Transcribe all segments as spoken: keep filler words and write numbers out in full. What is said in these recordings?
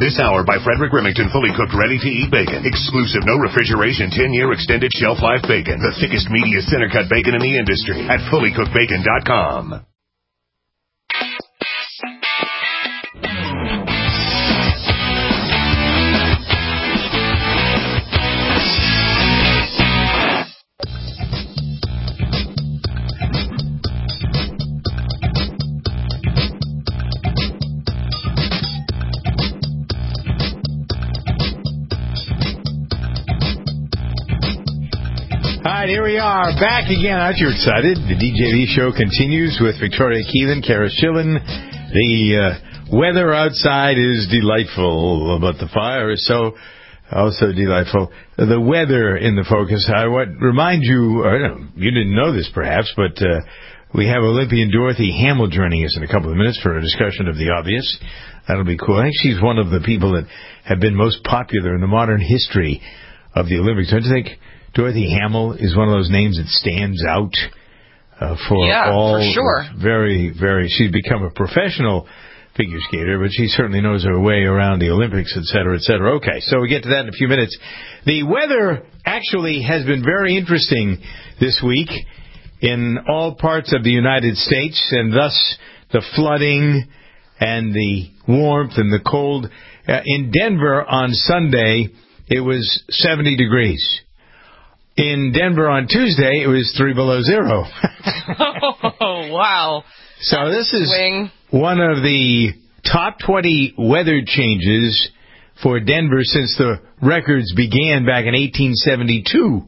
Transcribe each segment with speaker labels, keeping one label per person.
Speaker 1: This hour by Frederick Remington, fully cooked, ready-to-eat bacon. Exclusive, no refrigeration, ten-year extended shelf life bacon. The thickest, meatiest, center-cut bacon in the industry at fully cooked bacon dot com.
Speaker 2: All right, here we are, back again. Aren't you excited? The D J V show continues with Victoria Keelan, Kara Schillen. The uh, weather outside is delightful, but the fire is so also delightful. The weather in the focus. I would remind you, I don't know, you didn't know this perhaps, but uh, we have Olympian Dorothy Hamill joining us in a couple of minutes for a discussion of the obvious. That'll be cool. I think she's one of the people that have been most popular in the modern history of the Olympics. Don't you think Dorothy Hamill is one of those names that stands out uh, for
Speaker 3: yeah,
Speaker 2: all?
Speaker 3: For sure.
Speaker 2: Very, very. She's become a professional figure skater, but she certainly knows her way around the Olympics, et cetera, et cetera. Okay, so we get to that in a few minutes. The weather actually has been very interesting this week in all parts of the United States, and thus the flooding and the warmth and the cold. Uh, in Denver on Sunday, it was seventy degrees. In Denver on Tuesday, it was three below zero.
Speaker 3: Oh, wow.
Speaker 2: So
Speaker 3: That's
Speaker 2: this is
Speaker 3: swing.
Speaker 2: one of the top twenty weather changes for Denver since the records began back in eighteen seventy-two.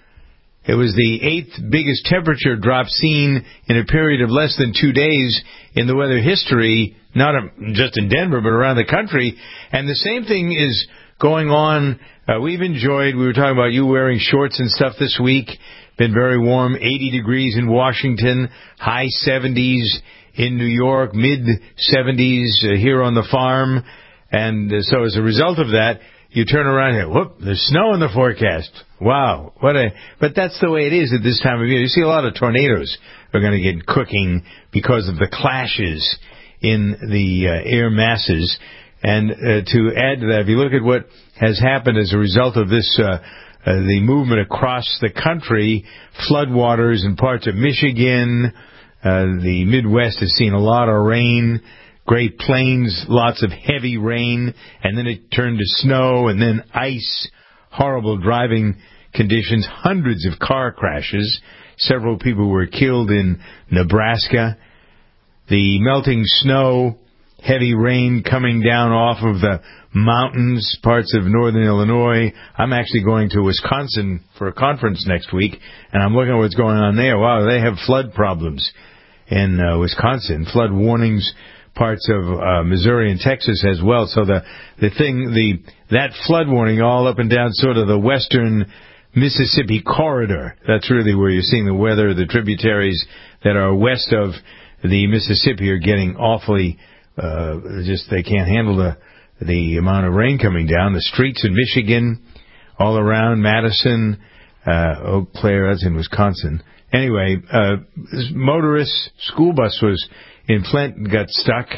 Speaker 2: It was the eighth biggest temperature drop seen in a period of less than two days in the weather history, not just in Denver, but around the country. And the same thing is going on. Uh, we've enjoyed, we were talking about you wearing shorts and stuff this week. Been very warm, eighty degrees in Washington, high seventies in New York, mid seventies uh, here on the farm. And uh, so as a result of that, you turn around and, whoop, there's snow in the forecast. Wow, what a, but that's the way it is at this time of year. You see a lot of tornadoes are going to get cooking because of the clashes in the uh, air masses. And uh, to add to that, if you look at what has happened as a result of this, uh, uh, the movement across the country, floodwaters in parts of Michigan, uh, the Midwest has seen a lot of rain, Great Plains, lots of heavy rain, and then it turned to snow and then ice, horrible driving conditions, hundreds of car crashes. Several people were killed in Nebraska. The melting snow, heavy rain coming down off of the mountains, parts of northern Illinois. I'm actually going to Wisconsin for a conference next week, and I'm looking at what's going on there. Wow, they have flood problems in uh, Wisconsin, flood warnings, parts of uh, Missouri and Texas as well. So the the thing, the that flood warning all up and down sort of the western Mississippi corridor. That's really where you're seeing the weather. The tributaries that are west of the Mississippi are getting awfully Uh, just they can't handle the the amount of rain coming down. The streets in Michigan, all around Madison, uh, Eau Claire, that's in Wisconsin. Anyway, uh, this motorist school bus was in Flint and got stuck.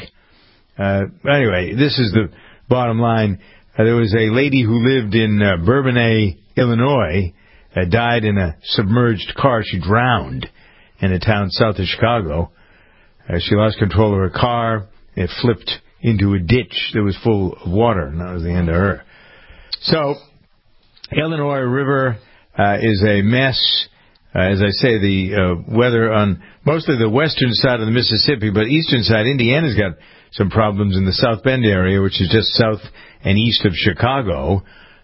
Speaker 2: Uh, anyway, this is the bottom line. Uh, there was a lady who lived in uh, Bourbonnais, Illinois, uh, died in a submerged car. She drowned in a town south of Chicago. Uh, she lost control of her car. It flipped into a ditch that was full of water, and that was the end of her. So, Illinois River uh, is a mess. Uh, as I say, the uh, weather on mostly the western side of the Mississippi, but eastern side, Indiana's got some problems in the South Bend area, which is just south and east of Chicago.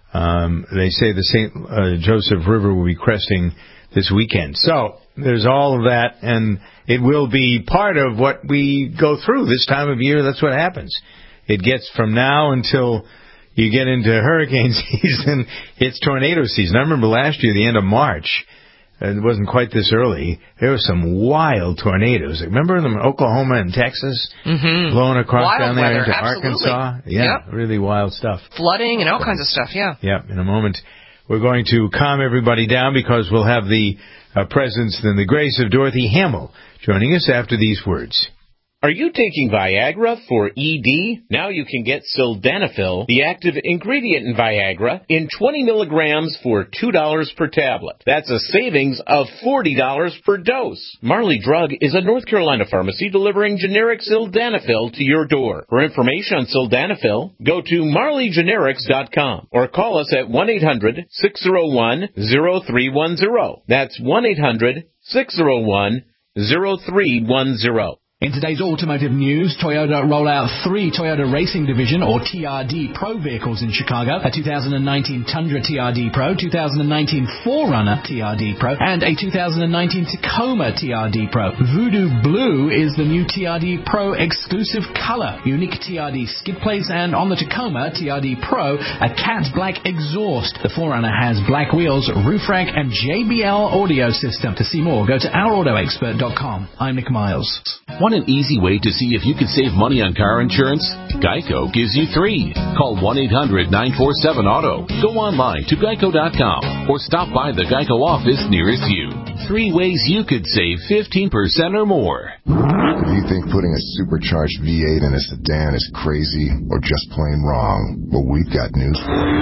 Speaker 2: Um, they say the Saint Uh, Joseph River will be cresting this weekend. So, there's all of that, and it will be part of what we go through this time of year. That's what happens. It gets from now until you get into hurricane season, it's tornado season. I remember last year, the end of March, it wasn't quite this early, there were some wild tornadoes. Remember them in Oklahoma and Texas?
Speaker 3: Mm-hmm.
Speaker 2: Blowing across
Speaker 3: wild
Speaker 2: down there
Speaker 3: weather,
Speaker 2: into
Speaker 3: absolutely.
Speaker 2: Arkansas? Yeah,
Speaker 3: yep.
Speaker 2: Really wild stuff.
Speaker 3: Flooding and all kinds of stuff, yeah.
Speaker 2: Yeah, in a moment. We're going to calm everybody down because we'll have the uh, presence and the grace of Dorothy Hamill joining us after these words.
Speaker 4: Are you taking Viagra for E D? Now you can get Sildenafil, the active ingredient in Viagra, in twenty milligrams for two dollars per tablet. That's a savings of forty dollars per dose. Marley Drug is a North Carolina pharmacy delivering generic Sildenafil to your door. For information on Sildenafil, go to marley generics dot com or call us at one eight hundred, six oh one, oh three one oh. That's one eight hundred, six oh one, oh three one oh.
Speaker 5: In today's automotive news, Toyota roll out three Toyota Racing Division, or T R D, Pro vehicles in Chicago. A two thousand nineteen Tundra T R D Pro, two thousand nineteen four runner T R D Pro, and a two thousand nineteen Tacoma T R D Pro. Voodoo Blue is the new T R D Pro exclusive color. Unique T R D skid plates, and on the Tacoma T R D Pro, a cat black exhaust. The four runner has black wheels, roof rack, and J B L audio system. To see more, go to our auto expert dot com. I'm Nick Miles.
Speaker 6: Want an easy way to see if you can save money on car insurance? Geico gives you three. Call one eight hundred nine four seven auto. Go online to geico dot com or stop by the Geico office nearest you. Three ways you could save fifteen percent or more.
Speaker 7: If you think putting a supercharged V eight in a sedan is crazy or just plain wrong, well, we've got news for you.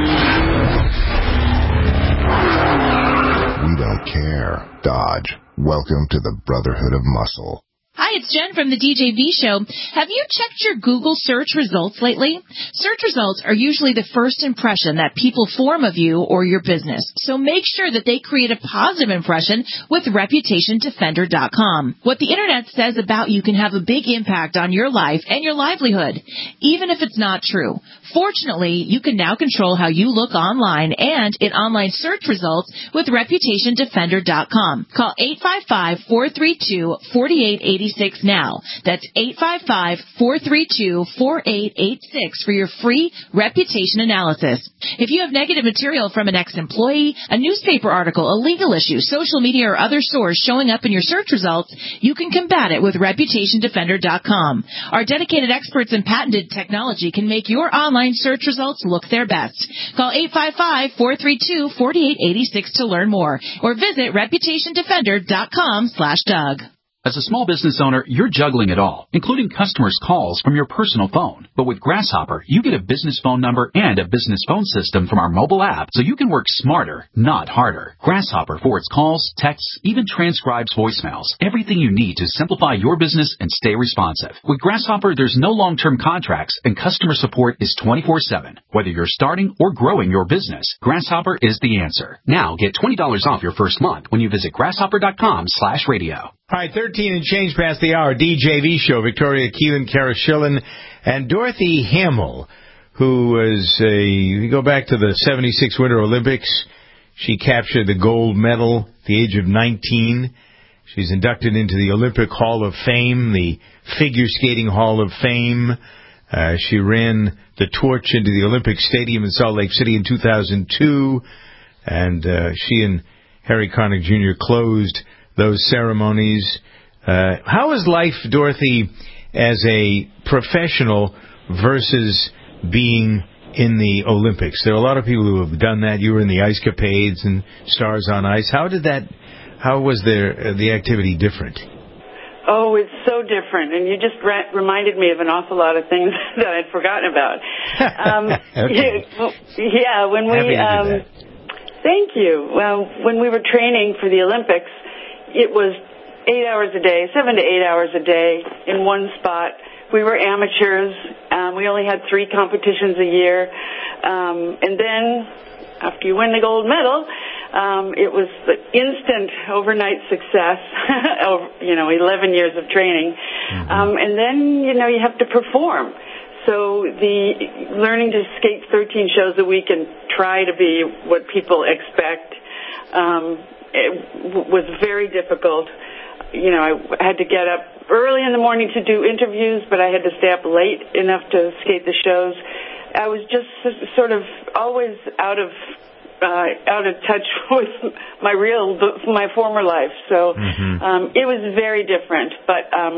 Speaker 7: We don't care. Dodge, welcome to the Brotherhood of Muscle.
Speaker 8: Hi, it's Jen from the D J V Show. Have you checked your Google search results lately? Search results are usually the first impression that people form of you or your business. So make sure that they create a positive impression with reputation defender dot com. What the Internet says about you can have a big impact on your life and your livelihood, even if it's not true. Fortunately, you can now control how you look online and in online search results with reputation defender dot com. Call eight five five, four three two, four eight eight six now. That's eight five five, four three two, four eight eight six for your free reputation analysis. If you have negative material from an ex-employee, a newspaper article, a legal issue, social media, or other source showing up in your search results, you can combat it with reputation defender dot com. Our dedicated experts in patented technology can make your online search results look their best. Call eight five five, four three two, four eight eight six to learn more, or visit reputation defender dot com slash Doug.
Speaker 9: As a small business owner, you're juggling it all, including customers' calls from your personal phone. But with Grasshopper, you get a business phone number and a business phone system from our mobile app, so you can work smarter, not harder. Grasshopper forwards calls, texts, even transcribes voicemails. Everything you need to simplify your business and stay responsive. With Grasshopper, there's no long-term contracts, and customer support is twenty-four seven. Whether you're starting or growing your business, Grasshopper is the answer. Now get twenty dollars off your first month when you visit grasshopper dot com slash radio.
Speaker 2: All right, thirteen and change past the hour. D J V Show. Victoria Keelan, Kara Schillen, and Dorothy Hamill, who was a, you go back to the seventy-six Winter Olympics. She captured the gold medal at the age of nineteen. She's inducted into the Olympic Hall of Fame, the Figure Skating Hall of Fame. Uh, she ran the torch into the Olympic Stadium in Salt Lake City in two thousand two, and uh, she and Harry Connick Junior closed those ceremonies. Uh, how is life, Dorothy, as a professional versus being in the Olympics? There are a lot of people who have done that. You were in the Ice Capades and Stars on Ice. How did that, how was there, uh, the activity different?
Speaker 10: Oh, it's so different, and you just re- reminded me of an awful lot of things that I'd forgotten about. Um,
Speaker 2: okay.
Speaker 10: Yeah, when we...
Speaker 2: Happy to
Speaker 10: um,
Speaker 2: do that.
Speaker 10: Thank you. Well, when we were training for the Olympics, it was eight hours a day, seven to eight hours a day in one spot. We were amateurs. Um, we only had three competitions a year. Um, and then after you win the gold medal, um, it was the instant overnight success, over, you know, eleven years of training. Mm-hmm. Um, and then, you know, you have to perform. So the learning to skate thirteen shows a week and try to be what people expect, um, it was very difficult. You know, I had to get up early in the morning to do interviews, but I had to stay up late enough to skate the shows. I was just sort of always out of uh, out of touch with my real, my former life. So mm-hmm. um, it was very different. But um,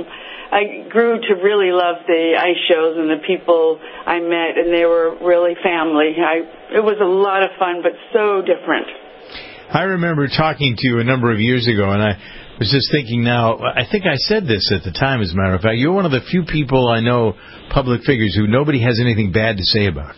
Speaker 10: I grew to really love the ice shows and the people I met, and they were really family. I, it was a lot of fun, but so different.
Speaker 2: I remember talking to you a number of years ago, and I was just thinking now, I think I said this at the time, as a matter of fact. You're one of the few people I know, public figures, who nobody has anything bad to say about.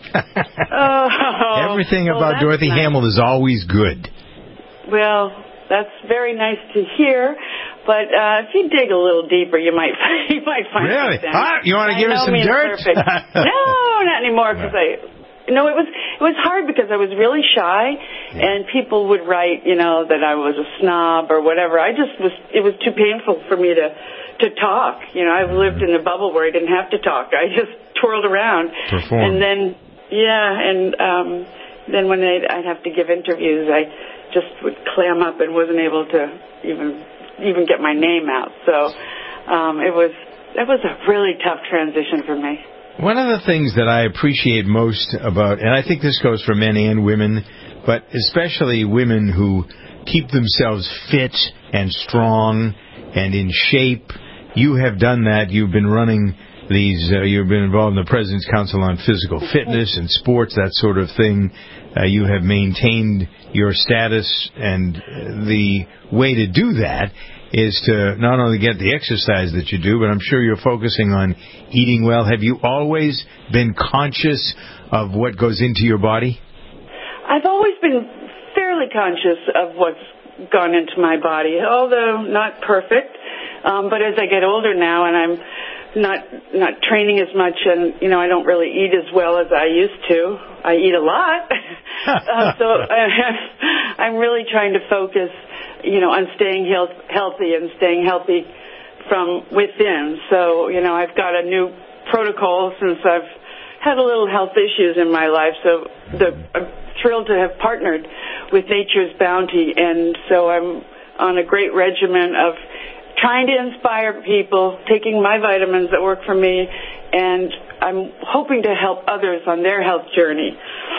Speaker 10: oh,
Speaker 2: Everything
Speaker 10: well,
Speaker 2: about Dorothy
Speaker 10: nice.
Speaker 2: Hamill is always good.
Speaker 10: Well, that's very nice to hear. But uh, if you dig a little deeper, you might you might find
Speaker 2: really?
Speaker 10: something.
Speaker 2: Huh? You want to give us some dirt?
Speaker 10: No, not anymore, because I. No, it was it was hard because I was really shy, yeah. and people would write, you know, that I was a snob or whatever. I just was. It was too painful for me to to talk. You know, I've lived in a bubble where I didn't have to talk. I just twirled around,
Speaker 2: Perform.
Speaker 10: and then yeah, and um, then when I'd, I'd have to give interviews, I just would clam up and wasn't able to even even get my name out. So um, it was it was a really tough transition for me.
Speaker 2: One of the things that I appreciate most about, and I think this goes for men and women, but especially women who keep themselves fit and strong and in shape. You have done that. You've been running these, uh, you've been involved in the President's Council on Physical Fitness and Sports, that sort of thing. Uh, you have maintained your status, and the way to do that is to not only get the exercise that you do, but I'm sure you're focusing on eating well. Have you always been conscious of what goes into your body?
Speaker 10: I've always been fairly conscious of what's gone into my body, although not perfect. Um, but as I get older now, and I'm not not training as much, and you know, I don't really eat as well as I used to. I eat a lot, uh, so uh, I'm really trying to focus, you know, on staying health, healthy and staying healthy from within. So, you know, I've got a new protocol since I've had a little health issues in my life. So the, I'm thrilled to have partnered with Nature's Bounty, and so I'm on a great regimen of trying to inspire people, taking my vitamins that work for me, and I'm hoping to help others on their health journey.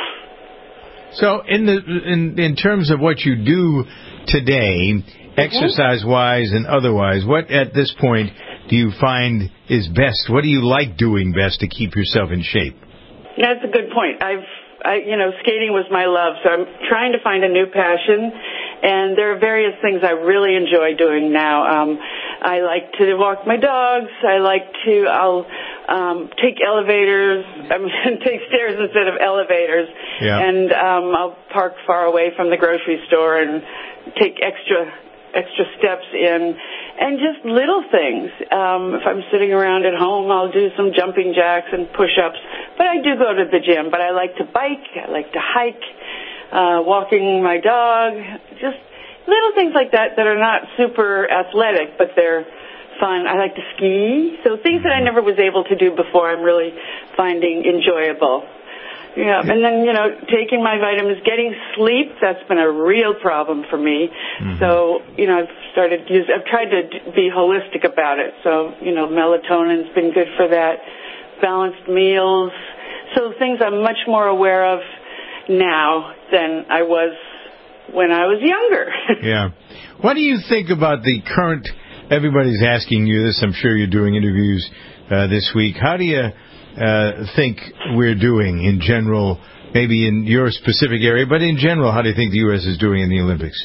Speaker 2: So in the in in terms of what you do today, mm-hmm. exercise-wise and otherwise, what at this point do you find is best? What do you like doing best to keep yourself in shape?
Speaker 10: That's a good point. I've, I, you know, skating was my love, so I'm trying to find a new passion, and there are various things I really enjoy doing now. Um, I like to walk my dogs. I like to, I'll um, take elevators, I mean, take stairs instead of elevators,
Speaker 2: yeah.
Speaker 10: and um, I'll park far away from the grocery store and take extra extra steps in, and just little things. Um, if I'm sitting around at home, I'll do some jumping jacks and push-ups. But I do go to the gym. But I like to bike. I like to hike, uh, walking my dog. Just little things like that that are not super athletic, but they're fun. I like to ski. So things that I never was able to do before, I'm really finding enjoyable. Yeah, and then, you know, taking my vitamins, getting sleep, that's been a real problem for me. Mm-hmm. So, you know, I've started to use, I've tried to be holistic about it. So, you know, melatonin's been good for that, balanced meals. So things I'm much more aware of now than I was when I was younger.
Speaker 2: Yeah. What do you think about the current, everybody's asking you this, I'm sure you're doing interviews uh, this week. How do you Uh, think we're doing in general, maybe in your specific area, but in general, how do you think the U S is doing in the Olympics?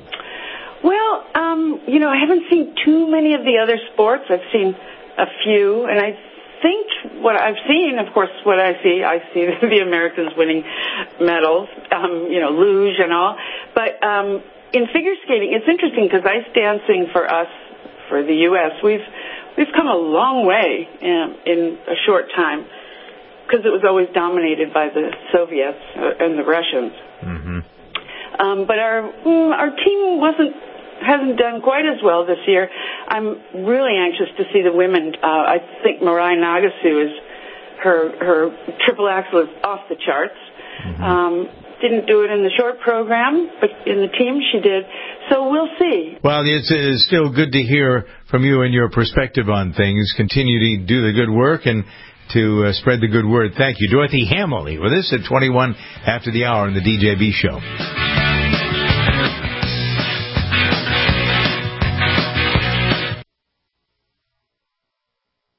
Speaker 10: Well, um, you know, I haven't seen too many of the other sports. I've seen a few, and I think what I've seen, of course, what I see, I see the Americans winning medals, um, you know, luge and all. But um, in figure skating, it's interesting because ice dancing for us, for the U S, we've We've come a long way in, in a short time because it was always dominated by the Soviets and the Russians.
Speaker 2: Mm-hmm.
Speaker 10: Um, but our our team wasn't hasn't done quite as well this year. I'm really anxious to see the women. Uh, I think Mirai Nagasu is her her triple axel is off the charts. Mm-hmm. Um, didn't do it in the short program, but in the team she did. So we'll see. Well,
Speaker 2: it's, it's still good to hear from you and your perspective on things. Continue to do the good work and to uh, spread the good word. Thank you. Dorothy Hamill with us at twenty-one after the hour on the D J B Show.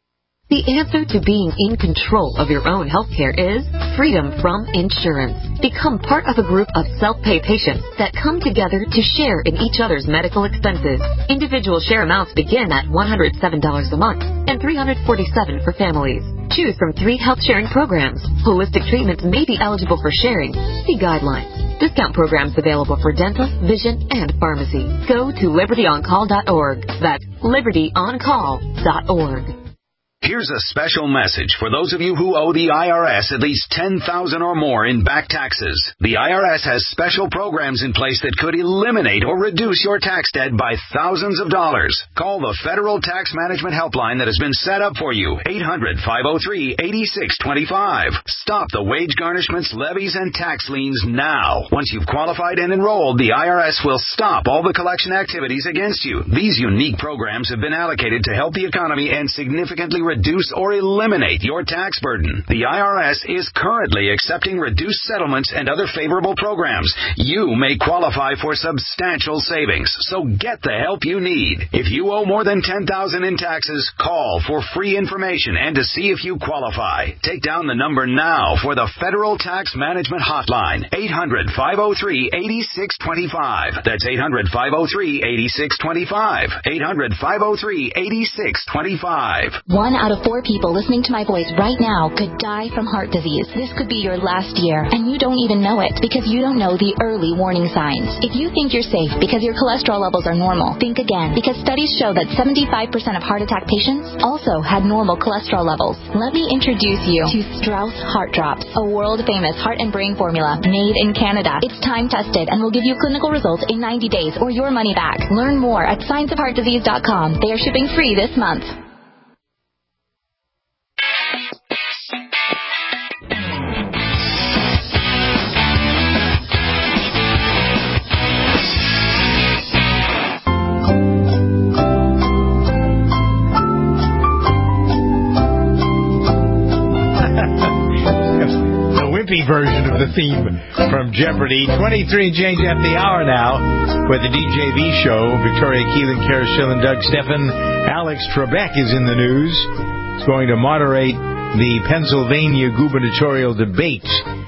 Speaker 11: The answer to being in control of your own health care is freedom from insurance. Because become part of a group of self-pay patients that come together to share in each other's medical expenses. Individual share amounts begin at one hundred seven dollars a month and three hundred forty-seven dollars for families. Choose from three health sharing programs. Holistic treatments may be eligible for sharing. See guidelines. Discount programs available for dental, vision, and pharmacy. Go to liberty on call dot org. That's liberty on call dot org.
Speaker 12: Here's a special message for those of you who owe the I R S at least ten thousand dollars or more in back taxes. The I R S has special programs in place that could eliminate or reduce your tax debt by thousands of dollars. Call the Federal Tax Management Helpline that has been set up for you, eight hundred, five oh three, eight six two five. Stop the wage garnishments, levies, and tax liens now. Once you've qualified and enrolled, the I R S will stop all the collection activities against you. These unique programs have been allocated to help the economy and significantly reduce reduce or eliminate your tax burden. The I R S is currently accepting reduced settlements and other favorable programs. You may qualify for substantial savings, so get the help you need. If you owe more than ten thousand dollars in taxes, call for free information and to see if you qualify. Take down the number now for the Federal Tax Management Hotline, eight hundred, five oh three, eight six two five. That's eight hundred, five oh three, eight six two five. eight hundred, five oh three, eight six two five.
Speaker 13: One out of four people listening to my voice right now could die from heart disease. This could be your last year, and you don't even know it because you don't know the early warning signs. If you think you're safe because your cholesterol levels are normal, think again, because studies show that seventy-five percent of heart attack patients also had normal cholesterol levels. Let me introduce you to Strauss Heart Drops, a world-famous heart and brain formula made in Canada. It's time-tested and will give you clinical results in ninety days or your money back. Learn more at science of heart disease dot com. They are shipping free this month.
Speaker 2: Version of the theme from Jeopardy. twenty-three and change at the hour now with the D J V show. Victoria Keelan, Kara Schillen, Doug Steffen. Alex Trebek is in the news. He's going to moderate the Pennsylvania gubernatorial debate.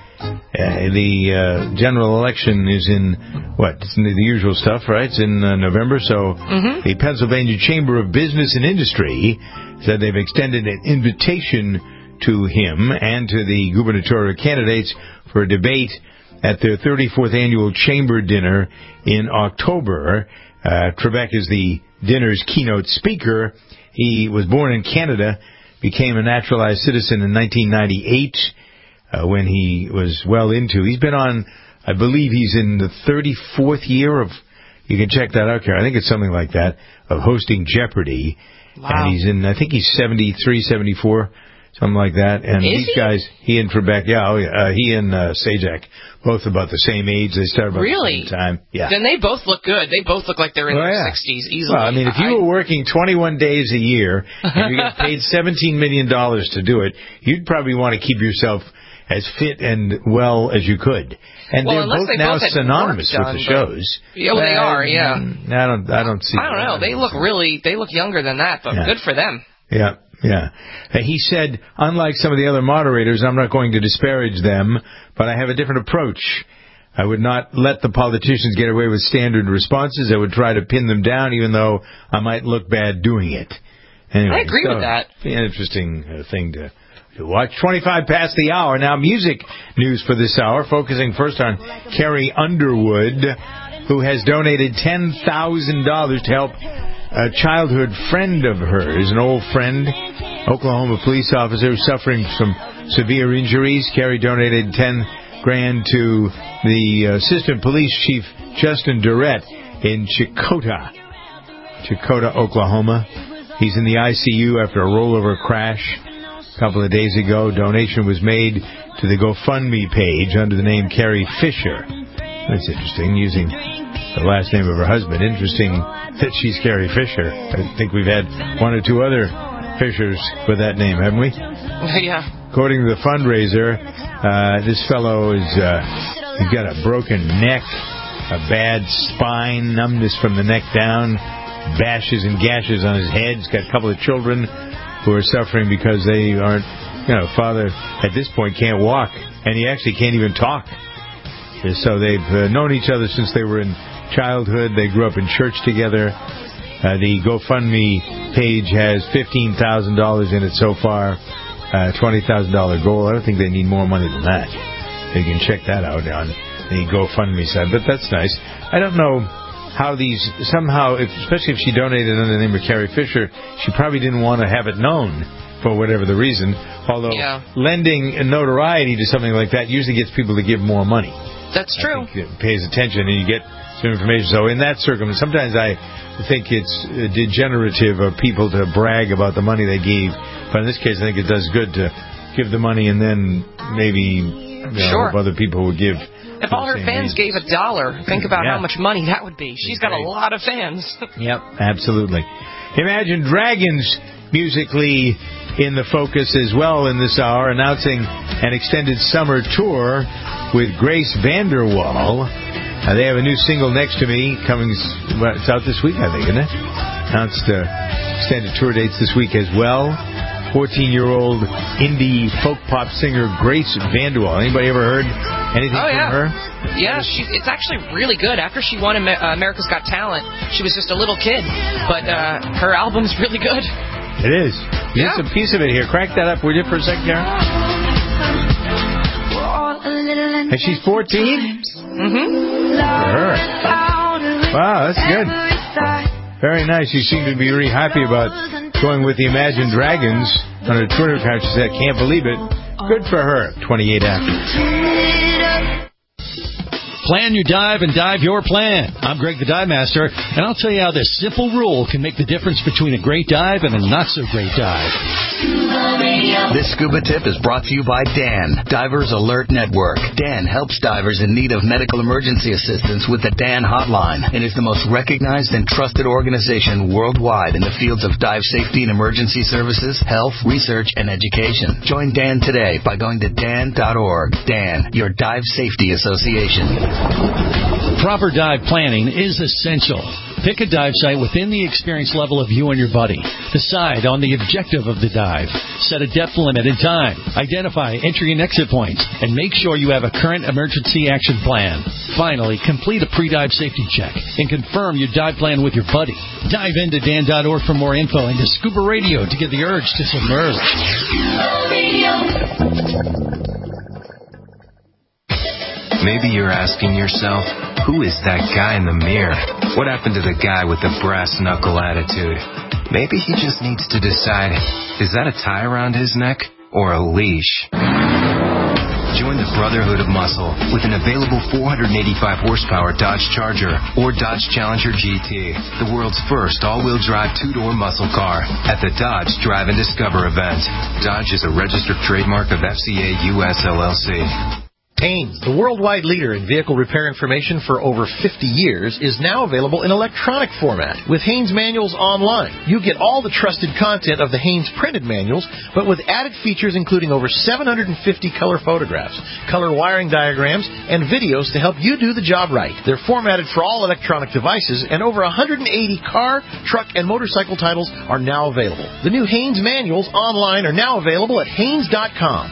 Speaker 2: Uh, the uh, general election is in, what, it's in the usual stuff, right? It's in uh, November. So mm-hmm. the Pennsylvania Chamber of Business and Industry said they've extended an invitation to him and to the gubernatorial candidates for a debate at their thirty-fourth annual chamber dinner in October. Uh, Trebek is the dinner's keynote speaker. He was born in Canada, became a naturalized citizen in nineteen ninety-eight uh, when he was well into. He's been on, I believe he's in the thirty-fourth year of, you can check that out, Karen. I think it's something like that, of hosting Jeopardy. Wow. And he's in, I think he's seventy-three, seventy-four. Something like that. And
Speaker 3: Is
Speaker 2: these
Speaker 3: he?
Speaker 2: guys, he and Trebek, yeah, oh, yeah uh, he and uh, Sajak, both about the same age. They started about
Speaker 3: really?
Speaker 2: the same time. Yeah.
Speaker 3: Then they both look good. They both look like they're in
Speaker 2: oh,
Speaker 3: their
Speaker 2: yeah.
Speaker 3: sixties easily.
Speaker 2: Well, I mean, if you
Speaker 3: I...
Speaker 2: were working twenty-one days a year and you get paid seventeen million dollars to do it, you'd probably want to keep yourself as fit and well as you could. And
Speaker 3: well,
Speaker 2: they're both
Speaker 3: they
Speaker 2: now
Speaker 3: both
Speaker 2: synonymous
Speaker 3: done,
Speaker 2: with the shows.
Speaker 3: Yeah, well, they are, yeah.
Speaker 2: I don't, I don't see
Speaker 3: I don't know. They look really, they look younger than that, but
Speaker 2: yeah.
Speaker 3: good for them.
Speaker 2: Yeah. Yeah. Uh, he said, unlike some of the other moderators, I'm not going to disparage them, but I have a different approach. I would not let the politicians get away with standard responses. I would try to pin them down, even though I might look bad doing it. Anyway,
Speaker 3: I agree
Speaker 2: so,
Speaker 3: with that.
Speaker 2: An interesting uh, thing to, to watch. twenty-five past the hour. Now, music news for this hour, focusing first on Carrie Underwood, who has donated ten thousand dollars to help a childhood friend of hers, an old friend, Oklahoma police officer suffering from severe injuries. Carrie donated ten grand to the assistant police chief, Justin Durrett, in Chakota, Chakota, Oklahoma. He's in the I C U after a rollover crash a couple of days ago. Donation was made to the GoFundMe page under the name Carrie Fisher. That's interesting, using the last name of her husband. Interesting that she's Carrie Fisher. I think we've had one or two other Fishers with that name, haven't we?
Speaker 3: Yeah.
Speaker 2: According to the fundraiser, uh, this fellow is, uh, he's got a broken neck, a bad spine, numbness from the neck down, bashes and gashes on his head. He's got a couple of children who are suffering because they aren't, you know, father at this point can't walk, and he actually can't even talk. So they've uh, known each other since they were in childhood. They grew up in church together. Uh, the GoFundMe page has fifteen thousand dollars in it so far, uh, twenty thousand dollars goal. I don't think they need more money than that. You can check that out on the GoFundMe side, but that's nice. I don't know how these, somehow, if, especially if she donated under the name of Carrie Fisher, she probably didn't want to have it known for whatever the reason, although yeah. lending notoriety to something like that usually gets people to give more money.
Speaker 3: That's true.
Speaker 2: I think it pays attention and you get some information. So in that circumstance, sometimes I think it's degenerative of people to brag about the money they gave, but in this case I think it does good to give the money and then maybe you know,
Speaker 3: sure.
Speaker 2: hope other people will give.
Speaker 3: If all her fans
Speaker 2: reason.
Speaker 3: gave a dollar, think about
Speaker 2: yeah.
Speaker 3: how much money that would be. She's got a lot of fans.
Speaker 2: Yep, absolutely. Imagine Dragons musically in the focus as well in this hour, announcing an extended summer tour with Grace VanderWaal. Uh, they have a new single, Next to Me, coming. Well, it's out this week, I think, isn't it? Announced uh, extended tour dates this week as well. fourteen-year-old indie folk pop singer Grace VanderWaal. Anybody ever heard anything
Speaker 3: oh, yeah.
Speaker 2: from her?
Speaker 3: Yeah, she, it's actually really good. After she won Amer- uh, America's Got Talent, she was just a little kid, but uh, her album's really good.
Speaker 2: It is.
Speaker 3: Yeah.
Speaker 2: Here's a piece of it here. Crank that up, would you, for a second, Karen? And she's fourteen?
Speaker 3: Mm-hmm.
Speaker 2: For her. Wow, that's good. Very nice. You seem to be really happy about going with the Imagine Dragons on her Twitter account. She said, can't believe it. Good for her. twenty-eight after.
Speaker 14: Plan your dive and dive your plan. I'm Greg the Dive Master, and I'll tell you how this simple rule can make the difference between a great dive and a not-so-great dive.
Speaker 15: This scuba tip is brought to you by Dan, Divers Alert Network. Dan helps divers in need of medical emergency assistance with the Dan Hotline and is the most recognized and trusted organization worldwide in the fields of dive safety and emergency services, health, research, and education. Join Dan today by going to dan dot org. Dan, your dive safety association.
Speaker 14: Proper dive planning is essential. Pick a dive site within the experience level of you and your buddy. Decide on the objective of the dive. Set a depth limit and time. Identify entry and exit points. And make sure you have a current emergency action plan. Finally, complete a pre-dive safety check and confirm your dive plan with your buddy. Dive into dan dot org for more info and to Scuba Radio to get the urge to submerge.
Speaker 16: Maybe you're asking yourself, who is that guy in the mirror? What happened to the guy with the brass knuckle attitude? Maybe he just needs to decide, is that a tie around his neck or a leash? Join the Brotherhood of Muscle with an available four hundred eighty-five horsepower Dodge Charger or Dodge Challenger G T, the world's first all-wheel drive two-door muscle car at the Dodge Drive and Discover event. Dodge is a registered trademark of F C A U S L L C.
Speaker 17: Haynes, the worldwide leader in vehicle repair information for over fifty years, is now available in electronic format. With Haynes Manuals Online, you get all the trusted content of the Haynes printed manuals, but with added features including over seven hundred fifty color photographs, color wiring diagrams, and videos to help you do the job right. They're formatted for all electronic devices, and over one hundred eighty car, truck, and motorcycle titles are now available. The new Haynes Manuals Online are now available at haynes dot com.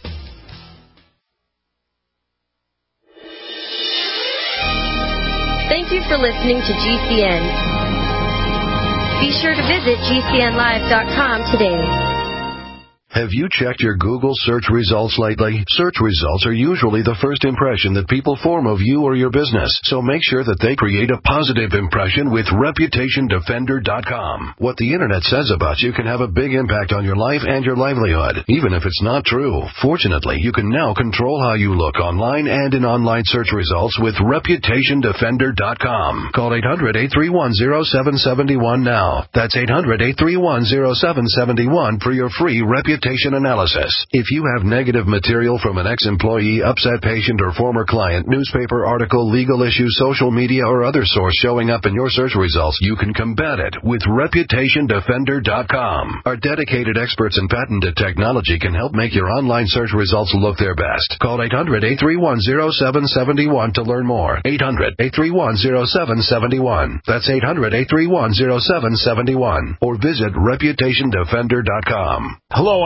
Speaker 18: Thank you for listening to G C N. Be sure to visit G C N live dot com today.
Speaker 19: Have you checked your Google search results lately? Search results are usually the first impression that people form of you or your business, so make sure that they create a positive impression with reputation defender dot com. What the Internet says about you can have a big impact on your life and your livelihood, even if it's not true. Fortunately, you can now control how you look online and in online search results with reputation defender dot com. Call eight hundred, eight three one, zero seven seven one now. That's eight hundred, eight three one, zero seven seven one for your free reputation analysis. If you have negative material from an ex-employee, upset patient, or former client, newspaper article, legal issue, social media, or other source showing up in your search results, you can combat it with reputation defender dot com. Our dedicated experts in patented technology can help make your online search results look their best. Call eight hundred, eight three one, zero seven seven one to learn more. eight hundred, eight three one, zero seven seven one. That's eight hundred, eight three one, zero seven seven one. Or visit reputation defender dot com.
Speaker 20: Hello, I'm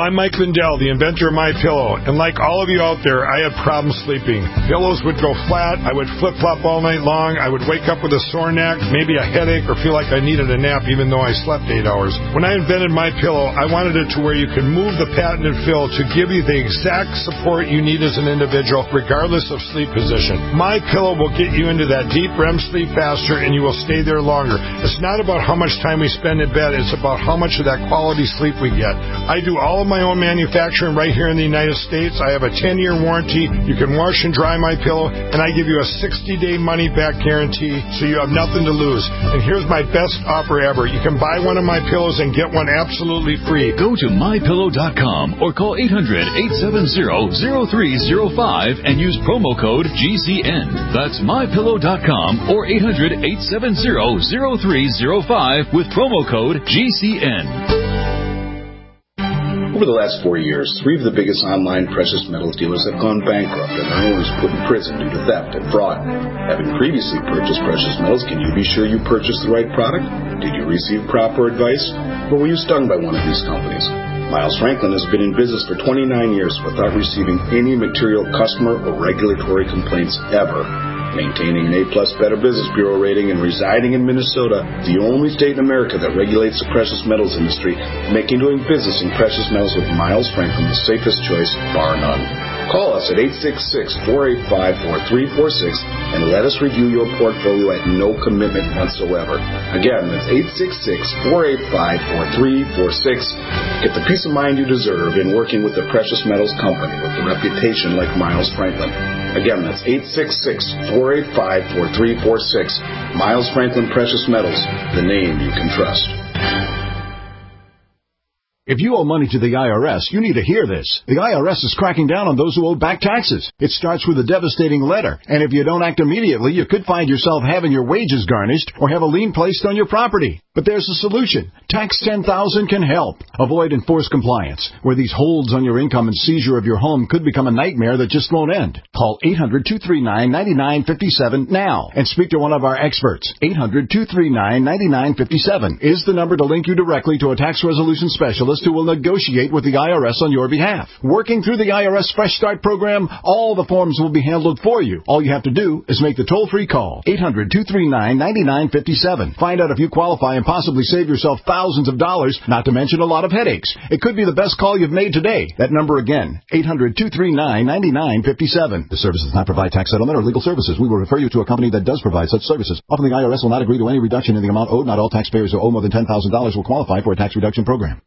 Speaker 20: I'm Mike Lindell, the inventor of MyPillow, and like all of you out there, I had problems sleeping. Pillows would go flat, I would flip-flop all night long, I would wake up with a sore neck, maybe a headache, or feel like I needed a nap even though I slept eight hours. When I invented MyPillow, I wanted it to where you can move the patented fill to give you the exact support you need as an individual, regardless of sleep position. MyPillow will get you into that deep R E M sleep faster, and you will stay there longer. It's not about how much time we spend in bed, it's about how much of that quality sleep we get. I do all of my own manufacturing right here in the United States. I have a ten-year warranty. You can wash and dry my pillow, and I give you a sixty-day money-back guarantee, so you have nothing to lose. And here's my best offer ever. You can buy one of my pillows and get one absolutely free.
Speaker 21: Go to my pillow dot com or call eight hundred, eight seven zero, zero three zero five and use promo code G C N. That's my pillow dot com or eight hundred, eight seven zero, zero three zero five with promo code G C N.
Speaker 22: Over the last four years, three of the biggest online precious metal dealers have gone bankrupt and their owners put in prison due to theft and fraud. Having previously purchased precious metals, can you be sure you purchased the right product? Did you receive proper advice? Or were you stung by one of these companies? Miles Franklin has been in business for twenty-nine years without receiving any material customer or regulatory complaints ever. Maintaining an A-plus Better Business Bureau rating and residing in Minnesota, the only state in America that regulates the precious metals industry, making doing business in precious metals with Miles Franklin the safest choice, bar none. Call us at eight six six, four eight five, four three four six and let us review your portfolio at no commitment whatsoever. Again, that's eight six six, four eight five, four three four six. Get the peace of mind you deserve in working with a precious metals company with a reputation like Miles Franklin. Again, that's eight six six, four eight five, four three four six. Miles Franklin Precious Metals, the name you can trust.
Speaker 23: If you owe money to the I R S, you need to hear this. The I R S is cracking down on those who owe back taxes. It starts with a devastating letter, and if you don't act immediately, you could find yourself having your wages garnished or have a lien placed on your property. But there's a solution. Tax ten thousand can help. Avoid enforced compliance, where these holds on your income and seizure of your home could become a nightmare that just won't end. Call eight hundred, two three nine, nine nine five seven now and speak to one of our experts. eight hundred, two three nine, nine nine five seven is the number to link you directly to a tax resolution specialist who will negotiate with the I R S on your behalf. Working through the I R S Fresh Start program, all the forms will be handled for you. All you have to do is make the toll-free call. eight hundred, two three nine, nine nine five seven. Find out if you qualify and possibly save yourself thousands of dollars, not to mention a lot of headaches. It could be the best call you've made today. That number again, eight hundred, two three nine, nine nine five seven. The service does not provide tax settlement or legal services. We will refer you to a company that does provide such services. Often the I R S will not agree to any reduction in the amount owed. Not all taxpayers who owe more than ten thousand dollars will qualify for a tax reduction program.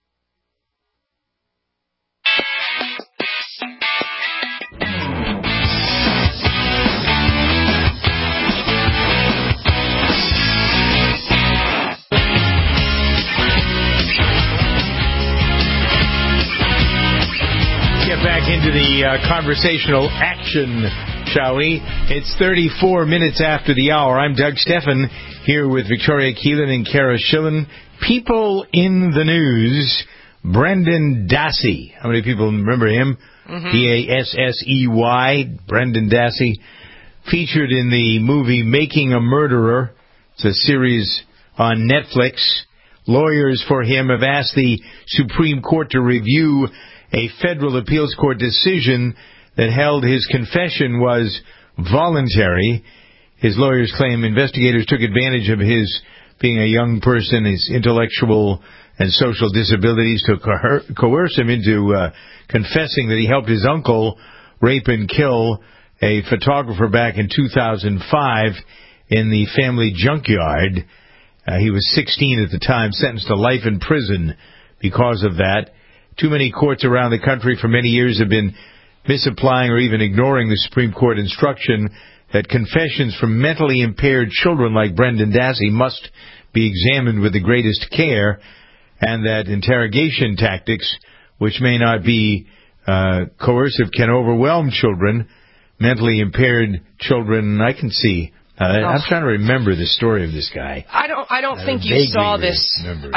Speaker 2: Into the uh, conversational action, shall we? It's thirty-four minutes after the hour. I'm Doug Steffen here with Victoria Keelan and Kara Schillen. People in the news. Brendan Dassey. How many people remember him? Mm-hmm. D A S S E Y. Brendan Dassey. Featured in the movie Making a Murderer. It's a series on Netflix. Lawyers for him have asked the Supreme Court to review a federal appeals court decision that held his confession was voluntary. His lawyers claim investigators took advantage of his being a young person, his intellectual and social disabilities, to coer- coerce him into uh, confessing that he helped his uncle rape and kill a photographer back in two thousand five in the family junkyard. Uh, he was sixteen at the time, sentenced to life in prison because of that. Too many courts around the country for many years have been misapplying or even ignoring the Supreme Court instruction that confessions from mentally impaired children like Brendan Dassey must be examined with the greatest care, and that interrogation tactics, which may not be uh, coercive, can overwhelm children, mentally impaired children. I can see. Uh, oh. I'm trying to remember the story of this guy.
Speaker 3: I don't. I don't
Speaker 2: I
Speaker 3: think you saw this.
Speaker 2: remember.
Speaker 3: I,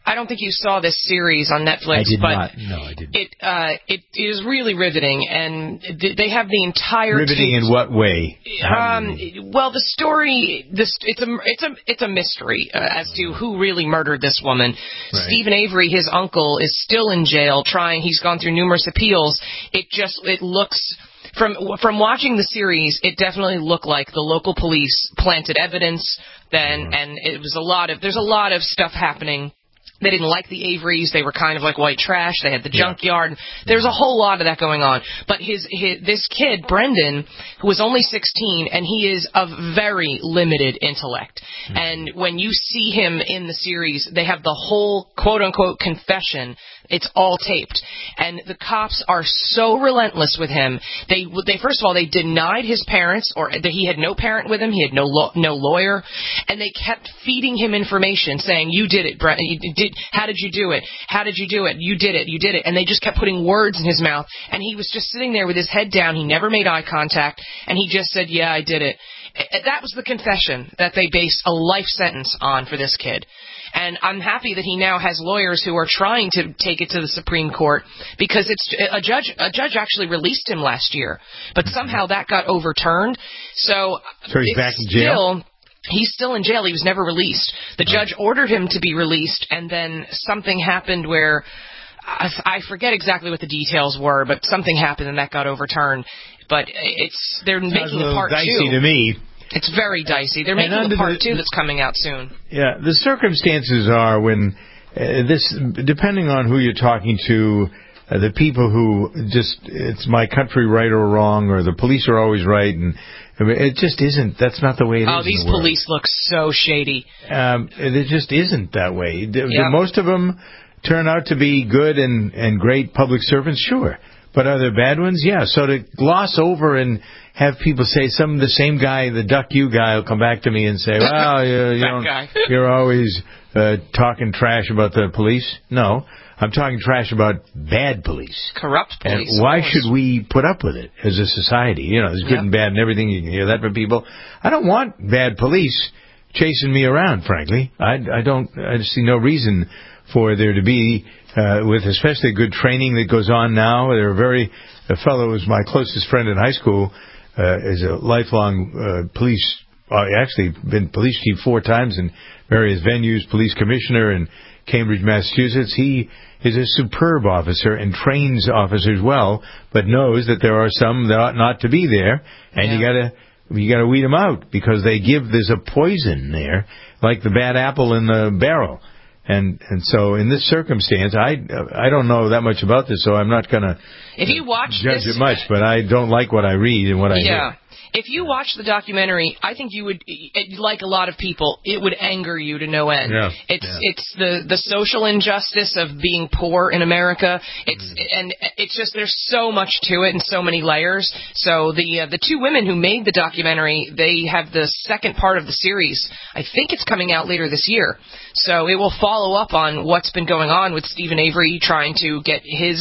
Speaker 3: I don't think you saw this series on Netflix,
Speaker 2: I did
Speaker 3: but
Speaker 2: not. No, I didn't.
Speaker 3: It uh, it is really riveting, and th- they have the entire
Speaker 2: riveting
Speaker 3: team-
Speaker 2: in what way?
Speaker 3: Um, well, the story, this it's a it's a it's a mystery uh, as to who really murdered this woman.
Speaker 2: Right.
Speaker 3: Stephen Avery, his uncle, is still in jail. Trying, he's gone through numerous appeals. It just it looks. From from watching the series, it definitely looked like the local police planted evidence then, and it was a lot of, there's a lot of stuff happening. They didn't like the Averys. They were kind of like white trash. They had the
Speaker 2: Yeah.
Speaker 3: junkyard. There's a whole lot of that going on. But his, his this kid, Brendan, who was only sixteen, and he is of very limited intellect. Mm-hmm. And when you see him in the series, they have the whole quote-unquote confession. It's all taped. And the cops are so relentless with him. They, they first of all, they denied his parents, or that he had no parent with him. He had no lo- no lawyer. And they kept feeding him information, saying, you did it, Brett. You did, how did you do it? How did you do it? You did it. You did it. And they just kept putting words in his mouth. And he was just sitting there with his head down. He never made eye contact. And he just said, yeah, I did it. That was the confession that they based a life sentence on for this kid. And I'm happy that he now has lawyers who are trying to take it to the Supreme Court, because it's a judge. A judge actually released him last year, but somehow that got overturned. So,
Speaker 2: so he's back in jail.
Speaker 3: Still, he's still in jail. He was never released. The judge ordered him to be released, and then something happened where I, I forget exactly what the details were, but something happened and that got overturned. But it's they're
Speaker 2: Sounds
Speaker 3: making
Speaker 2: a little
Speaker 3: a part
Speaker 2: dicey
Speaker 3: two.
Speaker 2: to me.
Speaker 3: It's very dicey. They're
Speaker 2: And
Speaker 3: making
Speaker 2: under
Speaker 3: a part
Speaker 2: the-
Speaker 3: two that's coming out soon.
Speaker 2: Yeah, the circumstances are when uh, this, depending on who you're talking to, uh, the people who just, it's my country right or wrong, or the police are always right, and I mean, it just isn't. That's not the way it
Speaker 3: oh,
Speaker 2: is.
Speaker 3: these
Speaker 2: in the world.
Speaker 3: police look so shady.
Speaker 2: Um, it just isn't that way. The, the,
Speaker 3: Yep.
Speaker 2: most of them turn out to be good and, and great public servants, sure. But are there bad ones? Yeah. So to gloss over and have people say, some of the same guy, the Duck You guy, will come back to me and say, well, you, you
Speaker 3: That
Speaker 2: don't,
Speaker 3: guy.
Speaker 2: you're always uh, talking trash about the police. No, I'm talking trash about bad police.
Speaker 3: Corrupt police.
Speaker 2: And why
Speaker 3: of course.
Speaker 2: should we put up with it as a society? You know, there's good
Speaker 3: Yep.
Speaker 2: and bad and everything. You can hear that from people. I don't want bad police chasing me around, frankly. I, I don't, I see no reason for there to be, uh, with especially good training that goes on now. There are very, a fellow who was my closest friend in high school, uh, is a lifelong, uh, police, uh, actually been police chief four times in various venues, police commissioner in Cambridge, Massachusetts. He is a superb officer and trains officers well, but knows that there are some that ought not to be there, and
Speaker 3: Yeah.
Speaker 2: you gotta, you gotta weed them out, because they give, there's a poison there, like the bad apple in the barrel. And and so in this circumstance, I I don't know that much about this, so I'm not going to
Speaker 3: If you watch
Speaker 2: judge
Speaker 3: this,
Speaker 2: it much. But I don't like what I read and what I
Speaker 3: yeah.
Speaker 2: hear.
Speaker 3: If you watch the documentary, I think you would, it- like a lot of people, it would anger you to no end.
Speaker 2: Yeah.
Speaker 3: It's
Speaker 2: Yeah.
Speaker 3: it's the, the social injustice of being poor in America. It's
Speaker 2: Mm-hmm.
Speaker 3: and it's just there's so much to it and so many layers. So the uh, the two women who made the documentary, they have the second part of the series. I think it's coming out later this year. So it will follow up on what's been going on with Stephen Avery trying to get his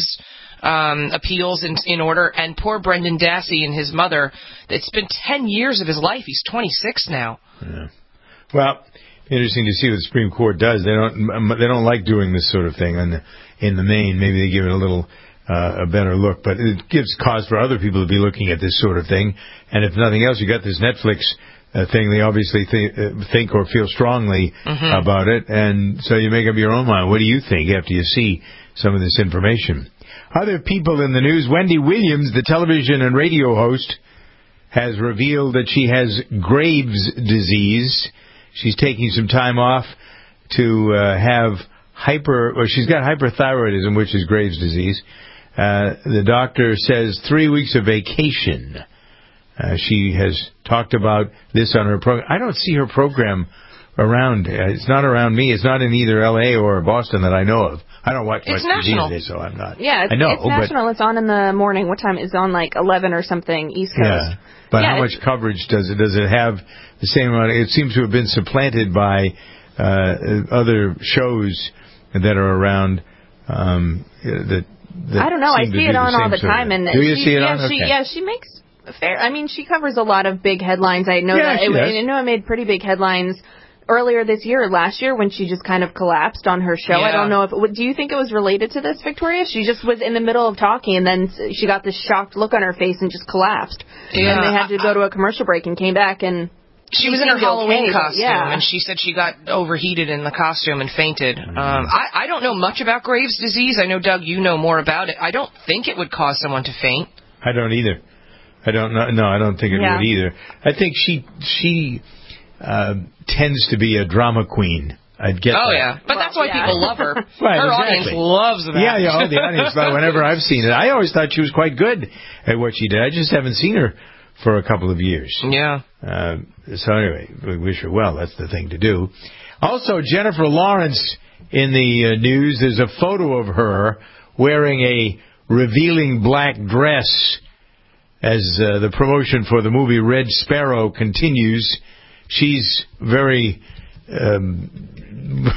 Speaker 3: um, appeals in, in order, and poor Brendan Dassey and his mother. It's been ten years of his life. He's twenty-six now.
Speaker 2: Yeah. Well, interesting to see what the Supreme Court does. They don't they don't like doing this sort of thing in the, in the main. Maybe they give it a little uh, a better look, but it gives cause for other people to be looking at this sort of thing. And if nothing else, you got this Netflix uh, thing. They obviously th- uh, think or feel strongly
Speaker 3: Mhm.
Speaker 2: about it, and so you make up your own mind. What do you think after you see some of this information? Other people in the news: Wendy Williams, the television and radio host, has revealed that she has Graves' disease. She's taking some time off to uh, have hyper, or she's got hyperthyroidism, which is Graves' disease. Uh, the doctor says three weeks of vacation. Uh, she has talked about this on her program. I don't see her program around. Uh, it's not around me. It's not in either L A or Boston that I know of. I don't watch
Speaker 1: It's
Speaker 2: much T V
Speaker 1: national.
Speaker 2: today, so I'm not.
Speaker 1: Yeah, it's,
Speaker 2: I know,
Speaker 1: it's national.
Speaker 2: but
Speaker 1: It's on in the morning. What time? It's on like eleven or something East Coast.
Speaker 2: yeah. But
Speaker 1: Yeah,
Speaker 2: how much
Speaker 1: it's-
Speaker 2: coverage does it? Does it have the same amount? It seems to have been supplanted by uh, other shows that are around. Um, that, that
Speaker 1: I don't know. I
Speaker 2: seem to
Speaker 1: see
Speaker 2: do
Speaker 1: it on
Speaker 2: same
Speaker 1: all the
Speaker 2: sort of
Speaker 1: time,
Speaker 2: thing.
Speaker 1: and
Speaker 2: do you
Speaker 1: she,
Speaker 2: see it
Speaker 1: yeah,
Speaker 2: on?
Speaker 1: she
Speaker 2: Okay.
Speaker 1: yeah she makes fair. I mean, she covers a lot of big headlines. I know
Speaker 2: Yeah,
Speaker 1: that.
Speaker 2: she
Speaker 1: It,
Speaker 2: does.
Speaker 1: I know it made pretty big headlines earlier this year or last year when she just kind of collapsed on her show.
Speaker 3: Yeah.
Speaker 1: I don't know if do you think it was related to this, Victoria? She just was in the middle of talking and then she got this shocked look on her face and just collapsed.
Speaker 3: Yeah.
Speaker 1: And they had to go to a commercial break and came back and
Speaker 3: She was in her Halloween
Speaker 1: okay, but
Speaker 3: costume,
Speaker 1: yeah.
Speaker 3: and she said she got overheated in the costume and fainted.
Speaker 2: Mm-hmm.
Speaker 3: Um, I, I don't know much about Graves' disease. I know, Doug, you know more about it. I don't think it would cause someone to faint.
Speaker 2: I don't either. I don't know. No, I don't think it
Speaker 3: Yeah.
Speaker 2: would either. I think she she uh, tends to be a drama queen. I'd get
Speaker 3: Oh,
Speaker 2: that.
Speaker 3: yeah. But that's why people love her.
Speaker 2: Right,
Speaker 3: her
Speaker 2: exactly.
Speaker 3: audience loves that.
Speaker 2: Yeah, yeah, oh, the audience. But whenever I've seen it, I always thought she was quite good at what she did. I just haven't seen her for a couple of years.
Speaker 3: Yeah.
Speaker 2: Uh, so anyway, we wish her well. That's the thing to do. Also, Jennifer Lawrence in the uh, news. There's a photo of her wearing a revealing black dress as uh, the promotion for the movie Red Sparrow continues. She's very... Um,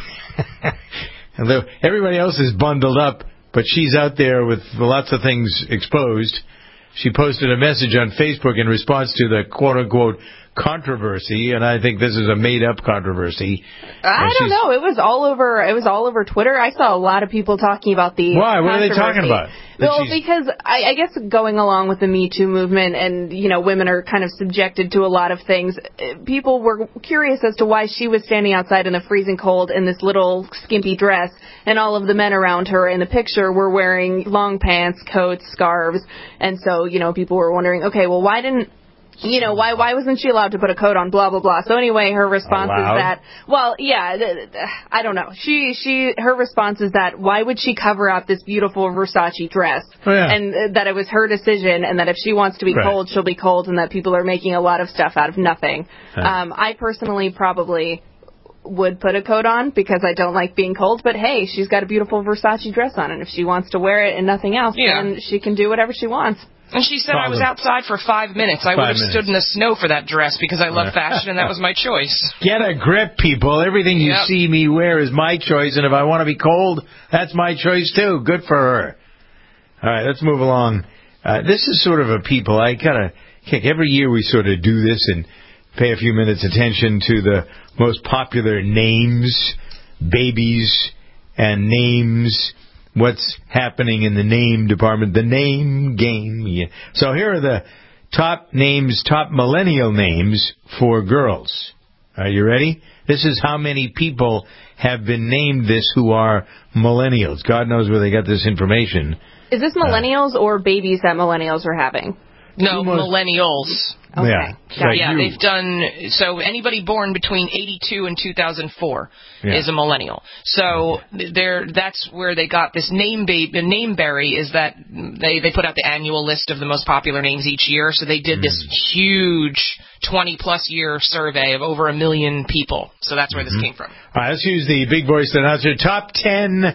Speaker 2: although everybody else is bundled up, but she's out there with lots of things exposed. She posted a message on Facebook in response to the quote-unquote controversy, and I think this is a made-up controversy.
Speaker 1: I
Speaker 2: And
Speaker 1: don't
Speaker 2: she's-
Speaker 1: know. It was all over. It was all over Twitter. I saw a lot of people talking about the.
Speaker 2: Why? What are they talking
Speaker 1: controversy.
Speaker 2: about? That
Speaker 1: Well,
Speaker 2: she's-
Speaker 1: because I, I guess going along with the Me Too movement, and you know, women are kind of subjected to a lot of things. eh, People were curious as to why she was standing outside in the freezing cold in this little skimpy dress, and all of the men around her in the picture were wearing long pants, coats, scarves, and so you know, people were wondering, okay, well, why didn't you know, why why wasn't she allowed to put a coat on, blah, blah, blah. So anyway, her response
Speaker 2: Allowed?
Speaker 1: is that, well, yeah, th- th- I don't know. She, she, her response is that why would she cover up this beautiful Versace dress?
Speaker 2: Oh, yeah.
Speaker 1: And uh, that it was her decision, and that if she wants to be
Speaker 2: Right.
Speaker 1: cold, she'll be cold, and that people are making a lot of stuff out of nothing.
Speaker 2: Huh.
Speaker 1: Um, I personally probably would put a coat on because I don't like being cold, but hey, she's got a beautiful Versace dress on, and if she wants to wear it and nothing else,
Speaker 3: Yeah.
Speaker 1: then she can do whatever she wants.
Speaker 3: And she said I was outside for five minutes. I would
Speaker 2: Five
Speaker 3: have
Speaker 2: minutes.
Speaker 3: stood in the snow for that dress because I love fashion, and that was my choice.
Speaker 2: Get a grip, people. Everything you
Speaker 3: Yep.
Speaker 2: see me wear is my choice, and if I want to be cold, that's my choice too. Good for her. All right, let's move along. Uh, this is sort of a people. I kind of kick. Every year we sort of do this and pay a few minutes attention to the most popular names, babies, and names. What's happening in the name department, the name game. Yeah. So here are the top names, top millennial names for girls. Are you ready? This is how many people have been named this who are millennials. God knows where they got this information.
Speaker 1: Is this millennials or babies that millennials are having?
Speaker 3: No, millennials.
Speaker 1: Okay.
Speaker 2: Yeah.
Speaker 3: Yeah,
Speaker 2: Like
Speaker 3: yeah
Speaker 2: you.
Speaker 3: they've done, so anybody born between eighty-two and two thousand four
Speaker 2: Yeah.
Speaker 3: is a millennial. So they're, that's where they got this name babe, the name berry is that they, they put out the annual list of the most popular names each year. So they did this
Speaker 2: Mm.
Speaker 3: huge twenty plus year survey of over a million people. So that's where
Speaker 2: Mm-hmm.
Speaker 3: this came from.
Speaker 2: All right, let's use the big voice announcer. Top ten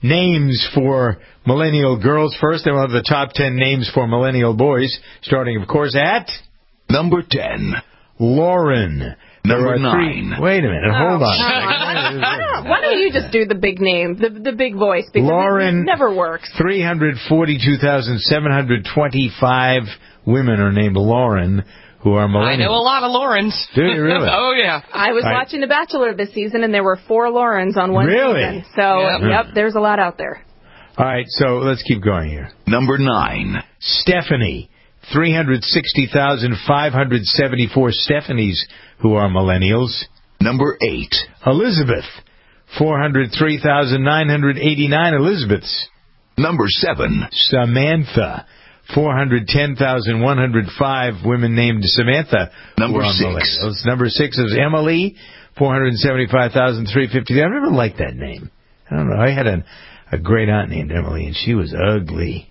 Speaker 2: names for millennial girls first. Then we'll have the top ten names for millennial boys, starting, of course, at...
Speaker 19: Number ten.
Speaker 2: Lauren. There
Speaker 19: Number
Speaker 2: are three-
Speaker 19: nine.
Speaker 2: Wait a minute. Hold on.
Speaker 1: Why don't, why don't you just do the big name, the the big voice, because
Speaker 2: Lauren-
Speaker 1: it never works.
Speaker 2: three hundred forty-two thousand seven hundred twenty-five women are named Lauren who are millennials.
Speaker 3: I know a lot of Laurens.
Speaker 2: Do you really?
Speaker 3: Oh, yeah.
Speaker 1: I was
Speaker 2: I-
Speaker 1: watching The Bachelor this season, and there were four Laurens on one
Speaker 2: Really?
Speaker 1: season. So,
Speaker 2: Yep.
Speaker 1: yep, there's a lot out there.
Speaker 2: All right, so let's keep going here.
Speaker 19: Number nine.
Speaker 2: Stephanie. three hundred sixty thousand five hundred seventy-four Stephanies who are millennials.
Speaker 19: Number eight.
Speaker 2: Elizabeth. four hundred three thousand nine hundred eighty-nine Elizabeths.
Speaker 19: Number seven.
Speaker 2: Samantha. four hundred ten thousand one hundred five women named Samantha.
Speaker 19: Number
Speaker 2: who are
Speaker 19: six.
Speaker 2: millennials. Number six is Emily. four hundred seventy-five thousand three hundred fifty. I never liked that name. I don't know. I had a, a great aunt named Emily, and she was ugly.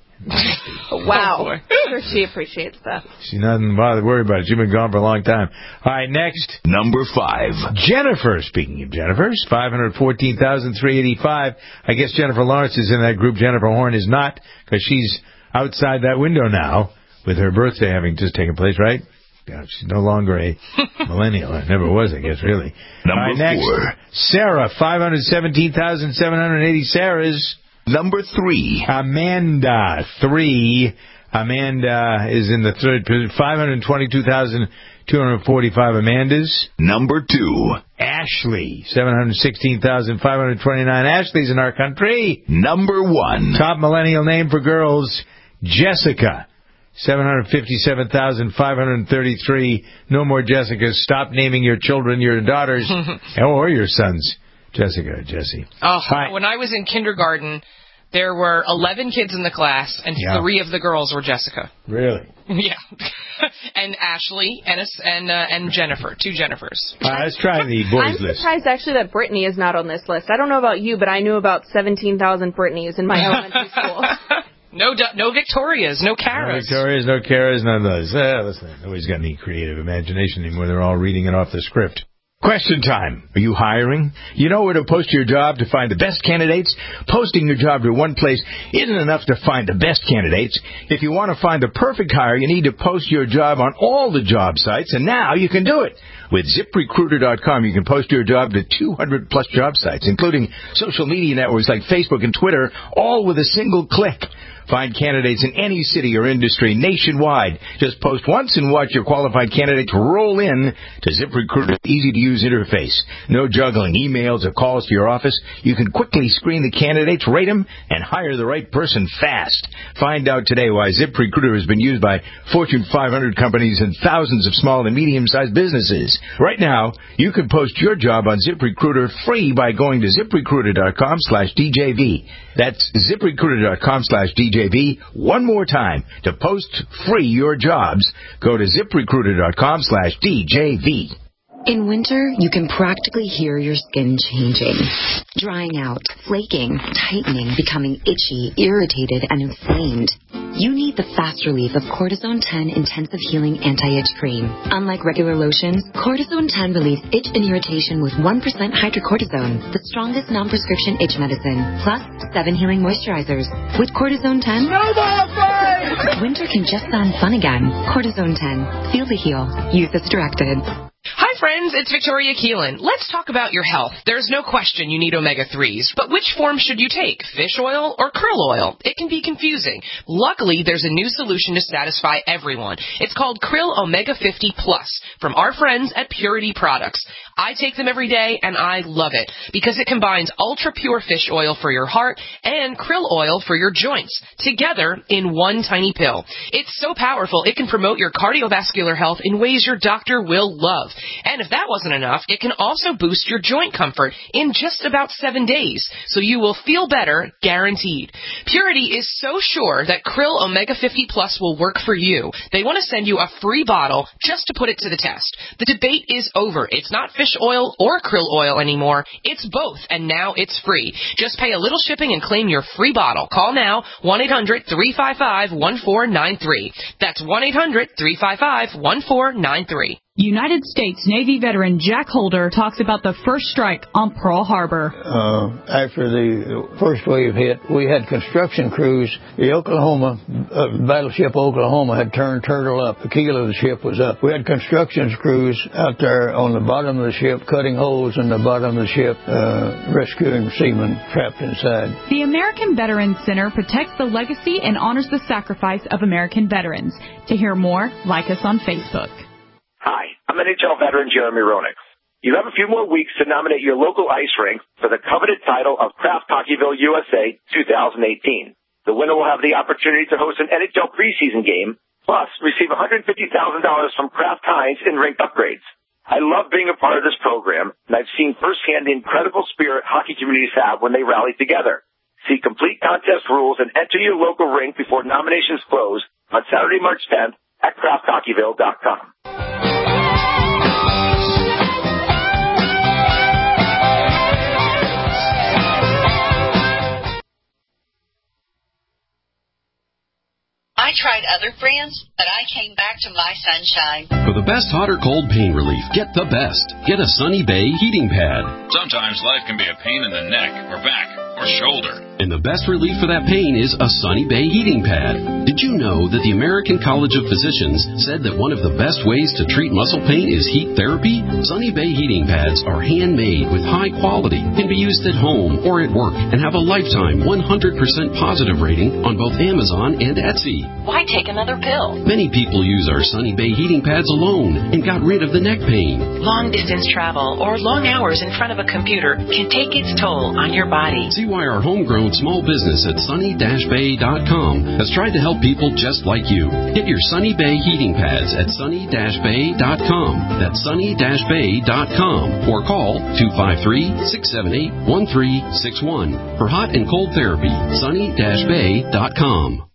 Speaker 1: Wow. Sure, she appreciates that.
Speaker 2: She's not bothered to worry about it. She's been gone for a long time. All right, next.
Speaker 19: Number five.
Speaker 2: Jennifer. Speaking of Jennifer's, five hundred fourteen thousand three hundred eighty-five. I guess Jennifer Lawrence is in that group. Jennifer Horn is not, because she's outside that window now with her birthday having just taken place, right? Yeah, she's no longer a millennial. It never was, I guess, really.
Speaker 19: Number
Speaker 2: All right, next.
Speaker 19: four.
Speaker 2: Sarah. five hundred seventeen thousand seven hundred eighty Sarahs.
Speaker 19: Number three.
Speaker 2: Amanda. Three. Amanda is in the third position. five hundred twenty-two thousand two hundred forty-five Amandas.
Speaker 19: Number two.
Speaker 2: Ashley, seven hundred sixteen thousand five hundred twenty-nine Ashleys in our country.
Speaker 19: Number one.
Speaker 2: Top millennial name for girls, Jessica, seven hundred fifty-seven thousand five hundred thirty-three. No more Jessicas. Stop naming your children your daughters or your sons. Jessica, Jesse.
Speaker 3: Oh,
Speaker 2: Hi.
Speaker 3: When I was in kindergarten, there were eleven kids in the class, and
Speaker 2: Yeah.
Speaker 3: three of the girls were Jessica.
Speaker 2: Really?
Speaker 3: Yeah. And Ashley and a, and, uh, and Jennifer, two Jennifers.
Speaker 2: All right, let's try the boys
Speaker 1: I'm
Speaker 2: list.
Speaker 1: surprised actually that Brittany is not on this list. I don't know about you, but I knew about seventeen thousand Brittany's in my elementary school.
Speaker 3: No, no Victorias, no
Speaker 2: No
Speaker 3: Caras.
Speaker 2: Victorias, no Caras, none of those. Eh, listen, nobody's got any creative imagination anymore. They're all reading it off the script. Question time. Are you hiring? You know where to post your job to find the best candidates? Posting your job to one place isn't enough to find the best candidates. If you want to find the perfect hire, you need to post your job on all the job sites, and now you can do it. With zip recruiter dot com, you can post your job to two hundred plus job sites, including social media networks like Facebook and Twitter, all with a single click. Find candidates in any city or industry nationwide. Just post once and watch your qualified candidates roll in to ZipRecruiter's easy-to-use interface. No juggling emails or calls to your office. You can quickly screen the candidates, rate them, and hire the right person fast. Find out today why ZipRecruiter has been used by Fortune five hundred companies and thousands of small and medium-sized businesses. Right now, you can post your job on ZipRecruiter free by going to ZipRecruiter dot com slash D J V. That's ZipRecruiter dot com slash D J V. One more time. To post free your jobs, go to ZipRecruiter dot com slash D J V.
Speaker 4: In winter, you can practically hear your skin changing, drying out, flaking, tightening, becoming itchy, irritated, and inflamed. You need the fast relief of Cortisone ten Intensive Healing Anti-Itch Cream. Unlike regular lotions, Cortisone ten relieves itch and irritation with one percent hydrocortisone, the strongest non-prescription itch medicine, plus seven healing moisturizers. With Cortisone ten, no more fight! Winter can just sound fun again. Cortisone ten. Feel the heal. Use as directed.
Speaker 3: Hi friends, it's Victoria Keelan. Let's talk about your health. There's no question you need omega threes, but which form should you take, fish oil or krill oil? It can be confusing. Luckily, there's a new solution to satisfy everyone. It's called Krill Omega fifty Plus from our friends at Purity Products. I take them every day, and I love it because it combines ultra-pure fish oil for your heart and krill oil for your joints, together in one tiny pill. It's so powerful, it can promote your cardiovascular health in ways your doctor will love. And if that wasn't enough, it can also boost your joint comfort in just about seven days, so you will feel better, guaranteed. Purity is so sure that Krill Omega fifty Plus will work for you. They want to send you a free bottle just to put it to the test. The debate is over. It's not fish oil or krill oil anymore. It's both, and now it's free. Just pay a little shipping and claim your free bottle. Call now, one eight hundred three five five one four nine three. That's one eight hundred three five five one four nine three.
Speaker 5: United States Navy veteran Jack Holder talks about the first strike on Pearl Harbor.
Speaker 6: Uh, after the first wave hit, we had construction crews. The Oklahoma, uh, battleship Oklahoma had turned turtle up. The keel of the ship was up. We had construction crews out there on the bottom of the ship, cutting holes in the bottom of the ship, uh, rescuing seamen trapped inside.
Speaker 5: The American Veterans Center protects the legacy and honors the sacrifice of American veterans. To hear more, like us on Facebook.
Speaker 24: Hi, I'm N H L veteran Jeremy Roenick. You have a few more weeks to nominate your local ice rink for the coveted title of Kraft Hockeyville U S A twenty eighteen. The winner will have the opportunity to host an N H L preseason game, plus receive one hundred fifty thousand dollars from Kraft Heinz in rink upgrades. I love being a part of this program, and I've seen firsthand the incredible spirit hockey communities have when they rally together. See complete contest rules and enter your local rink before nominations close on Saturday, March tenth at kraft hockeyville dot com.
Speaker 25: I tried other brands, but I came back to My Sunshine.
Speaker 26: For the best hot or cold pain relief, get the best. Get a Sunny Bay heating pad.
Speaker 27: Sometimes life can be a pain in the neck or back or shoulder.
Speaker 26: And the best relief for that pain is a Sunny Bay heating pad. Did you know that the American College of Physicians said that one of the best ways to treat muscle pain is heat therapy? Sunny Bay heating pads are handmade with high quality, can be used at home or at work, and have a lifetime one hundred percent positive rating on both Amazon and Etsy.
Speaker 7: Why take another pill?
Speaker 26: Many people use our Sunny Bay heating pads alone and got rid of the neck pain.
Speaker 7: Long distance travel or long hours in front of a computer can take its toll on your body.
Speaker 26: See why our homegrown small business at sunny dash bay dot com has tried to help people just like you. Get your Sunny Bay heating pads at sunny dash bay dot com. That's sunny dash bay dot com. Or call two five three, six seven eight, one three six one for hot and cold therapy. sunny dash bay dot com.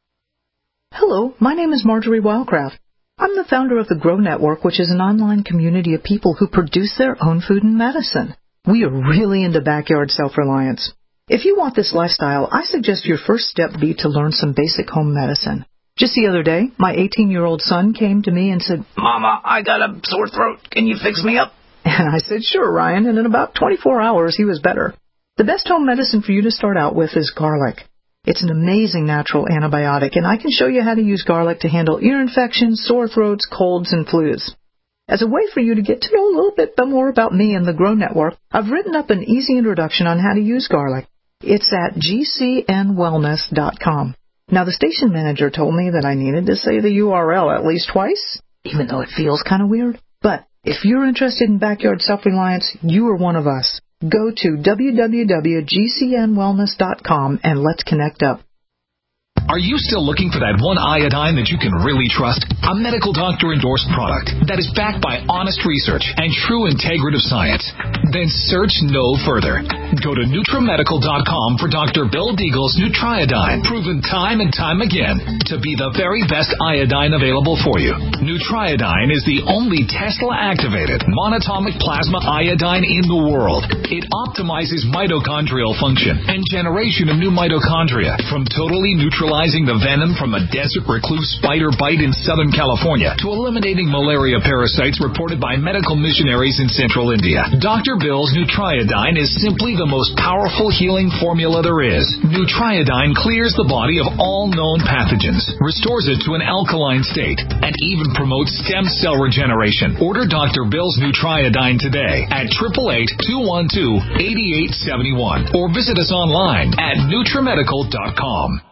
Speaker 8: Hello, my name is Marjorie Wildcraft. I'm the founder of the Grow Network, which is an online community of people who produce their own food and medicine. We are really into backyard self-reliance. If you want this lifestyle, I suggest your first step be to learn some basic home medicine. Just the other day, my eighteen-year-old son came to me and said, "Mama, I got a sore throat. Can you fix me up?" And I said, "Sure, Ryan," and in about twenty-four hours, he was better. The best home medicine for you to start out with is garlic. It's an amazing natural antibiotic, and I can show you how to use garlic to handle ear infections, sore throats, colds, and flus. As a way for you to get to know a little bit more about me and the Grow Network, I've written up an easy introduction on how to use garlic. It's at g c n wellness dot com. Now, the station manager told me that I needed to say the U R L at least twice, even though it feels kind of weird. But if you're interested in backyard self-reliance, you are one of us. Go to w w w dot g c n wellness dot com and let's connect up.
Speaker 9: Are you still looking for that one iodine that you can really trust? A medical doctor-endorsed product that is backed by honest research and true integrative science? Then search no further. Go to Nutramedical dot com for Doctor Bill Deagle's Nutriodine, proven time and time again to be the very best iodine available for you. Nutriodine is the only Tesla-activated monatomic plasma iodine in the world. It optimizes mitochondrial function and generation of new mitochondria from totally neutralizing the venom from a desert recluse spider bite in Southern California to eliminating malaria parasites reported by medical missionaries in central India. Doctor Bill's Nutriodine is simply the most powerful healing formula there is. Nutriodine clears the body of all known pathogens, restores it to an alkaline state, and even promotes stem cell regeneration. Order Doctor Bill's Nutriodine today at eight eight eight, two one two, eight eight seven one or visit us online at Nutramedical dot com.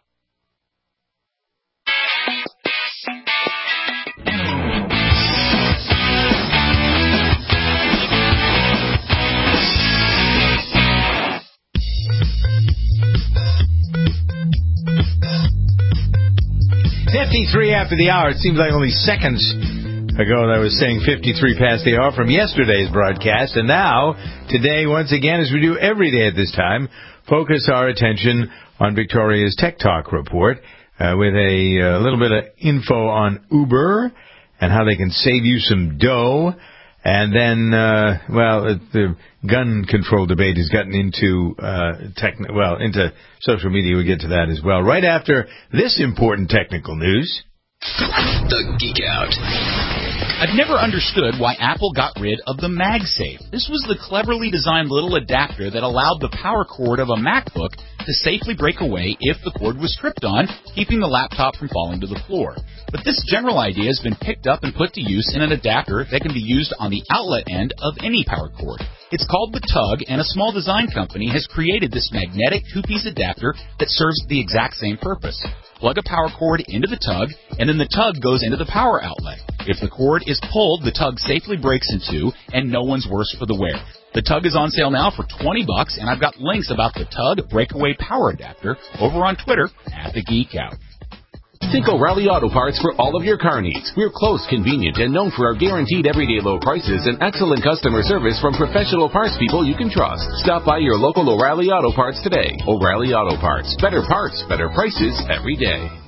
Speaker 2: fifty-three after the hour. It seems like only seconds ago that I was saying fifty-three past the hour from yesterday's broadcast. And now, today, once again, as we do every day at this time, focus our attention on Victoria's Tech Talk report uh, with a uh, little bit of info on Uber and how they can save you some dough. And then, uh, well, the gun control debate has gotten into, uh, techn- well, into social media. We'll get to that as well. Right after this important technical news.
Speaker 26: The Geek Out.
Speaker 10: I've never understood why Apple got rid of the MagSafe. This was the cleverly designed little adapter that allowed the power cord of a MacBook to safely break away if the cord was stripped on, keeping the laptop from falling to the floor. But this general idea has been picked up and put to use in an adapter that can be used on the outlet end of any power cord. It's called the Tug, and a small design company has created this magnetic two-piece adapter that serves the exact same purpose. Plug a power cord into the Tug, and then the Tug goes into the power outlet. If the cord is pulled, the Tug safely breaks in two, and no one's worse for the wear. The Tug is on sale now for twenty bucks, and I've got links about the Tug Breakaway Power Adapter over on Twitter at The Geek Out.
Speaker 26: Think O'Reilly Auto Parts for all of your car needs. We're close, convenient, and known for our guaranteed everyday low prices and excellent customer service from professional parts people you can trust. Stop by your local O'Reilly Auto Parts today. O'Reilly Auto Parts. Better parts, better prices every day.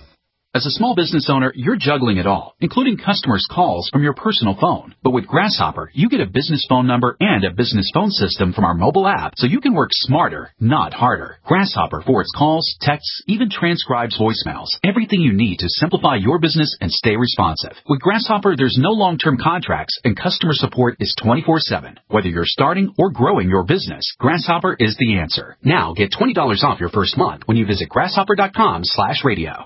Speaker 10: As a small business owner, you're juggling it all, including customers' calls from your personal phone. But with Grasshopper, you get a business phone number and a business phone system from our mobile app, so you can work smarter, not harder. Grasshopper forwards calls, texts, even transcribes voicemails. Everything you need to simplify your business and stay responsive. With Grasshopper, there's no long-term contracts, and customer support is twenty-four seven. Whether you're starting or growing your business, Grasshopper is the answer. Now, get twenty dollars off your first month when you visit grasshopper.com slash radio.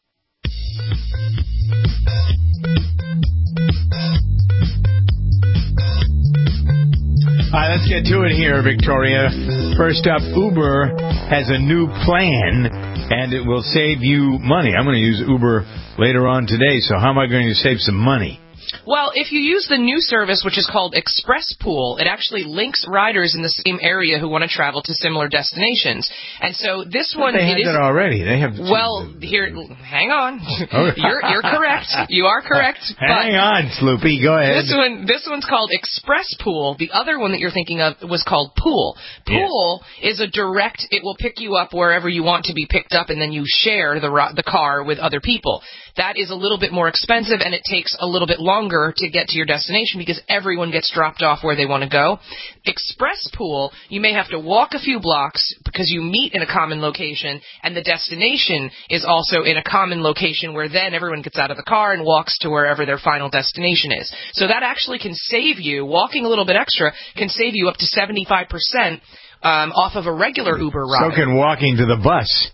Speaker 2: All right, let's get to it here, Victoria. First up, Uber has a new plan, and it will save you money. I'm going to use Uber later on today, so how am I going to save some money?
Speaker 3: Well, if you use the new service, which is called Express Pool, it actually links riders in the same area who want to travel to similar destinations. And so this one,
Speaker 2: they
Speaker 3: it
Speaker 2: have
Speaker 3: is,
Speaker 2: that already. They have.
Speaker 3: Well, here, hang on. you're you're correct. You are correct.
Speaker 2: Hang on, Sloopy. Go ahead.
Speaker 3: This one, this one's called Express Pool. The other one that you're thinking of was called Pool. Pool yes. is a direct. It will pick you up wherever you want to be picked up, and then you share the the car with other people. That is a little bit more expensive, and it takes a little bit longer to get to your destination because everyone gets dropped off where they want to go. Express Pool, you may have to walk a few blocks because you meet in a common location, and the destination is also in a common location where then everyone gets out of the car and walks to wherever their final destination is. So that actually can save you, walking a little bit extra, can save you up to seventy-five percent um, off of a regular Uber ride.
Speaker 2: So can walking to the bus.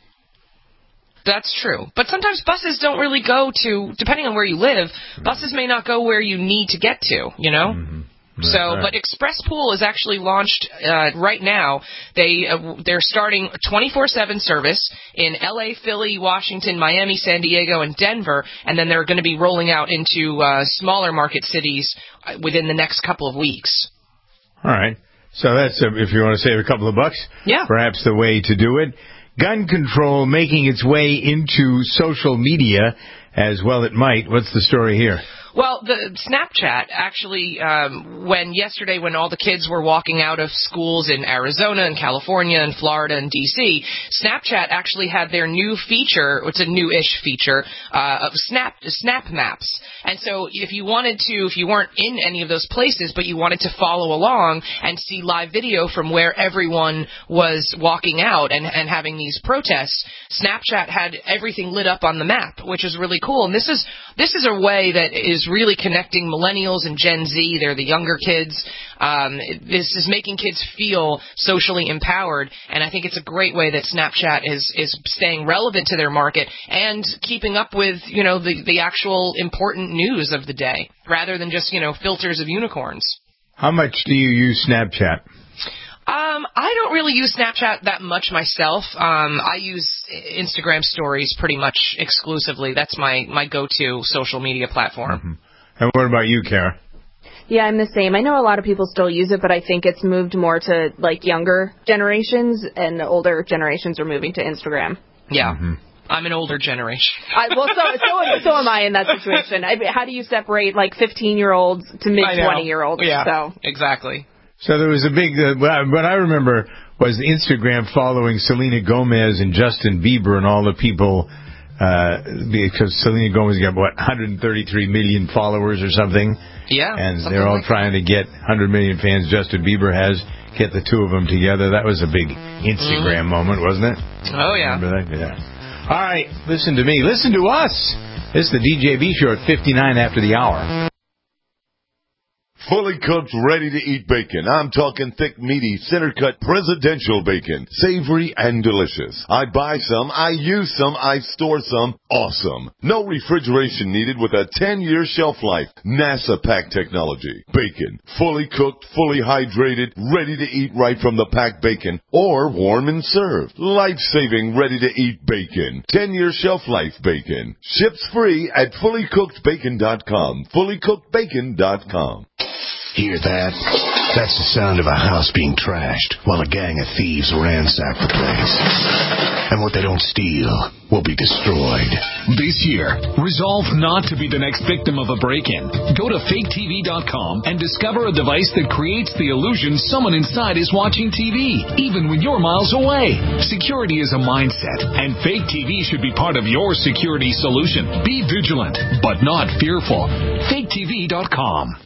Speaker 3: That's true. But sometimes buses don't really go to, depending on where you live, buses may not go where you need to get to, you know? Mm-hmm. Right, so, right. But Express Pool is actually launched uh, right now. They, uh, they're starting a twenty-four seven service in L A, Philly, Washington, Miami, San Diego, and Denver, and then they're going to be rolling out into uh, smaller market cities within the next couple of weeks.
Speaker 2: All right. So that's, uh, if you want to save a couple of bucks,
Speaker 3: yeah.
Speaker 2: perhaps the way to do it. Gun control making its way into social media as well it might. What's the story here?
Speaker 3: Well, the Snapchat actually, um, when yesterday when all the kids were walking out of schools in Arizona and California and Florida and D C, Snapchat actually had their new feature, it's a new-ish feature, uh, of Snap, Snap Maps. And so if you wanted to, if you weren't in any of those places, but you wanted to follow along and see live video from where everyone was walking out and, and having these protests, Snapchat had everything lit up on the map, which is really cool. And this is, this is a way that is really connecting millennials and Gen Z. They're the younger kids. Um, this is making kids feel socially empowered, and I think it's a great way that Snapchat is is staying relevant to their market and keeping up with, you know, the the actual important news of the day, rather than just, you know, filters of unicorns.
Speaker 2: How much do you use Snapchat?
Speaker 3: Um, I don't really use Snapchat that much myself. Um, I use Instagram stories pretty much exclusively. That's my, my go-to social media platform.
Speaker 2: Mm-hmm. And what about you, Kara?
Speaker 1: Yeah, I'm the same. I know a lot of people still use it, but I think it's moved more to, like, younger generations, and the older generations are moving to Instagram.
Speaker 3: Yeah. Mm-hmm. I'm an older generation.
Speaker 1: I, well, so, so so am I in that situation. I, how do you separate, like, fifteen-year-olds to mid-twenty-year-olds?
Speaker 3: Yeah,
Speaker 1: so.
Speaker 3: exactly.
Speaker 2: So there was a big, uh, what I remember was Instagram following Selena Gomez and Justin Bieber and all the people, uh, because Selena Gomez got, what, one hundred thirty-three million followers or something?
Speaker 3: Yeah.
Speaker 2: And they're all
Speaker 3: like
Speaker 2: trying
Speaker 3: that.
Speaker 2: to get one hundred million fans Justin Bieber has, get the two of them together. That was a big Instagram mm-hmm. moment, wasn't it?
Speaker 3: Oh, yeah.
Speaker 2: Remember that? Yeah. All right, listen to me. Listen to us. This is the D J B Show at fifty-nine after the hour.
Speaker 11: Fully cooked, ready-to-eat bacon. I'm talking thick, meaty, center-cut presidential bacon. Savory and delicious. I buy some, I use some, I store some. Awesome. No refrigeration needed with a ten-year shelf life. NASA pack technology. Bacon. Fully cooked, fully hydrated, ready to eat right from the packed bacon. Or warm and served. Life-saving, ready-to-eat bacon. ten-year shelf life bacon. Ships free at fully cooked bacon dot com. fully cooked bacon dot com.
Speaker 19: Hear that? That's the sound of a house being trashed while a gang of thieves ransack the place. And what they don't steal will be destroyed.
Speaker 9: This year, resolve not to be the next victim of a break-in. Go to fake T V dot com and discover a device that creates the illusion someone inside is watching T V, even when you're miles away. Security is a mindset, and Fake T V should be part of your security solution. Be vigilant, but not fearful. fake T V dot com.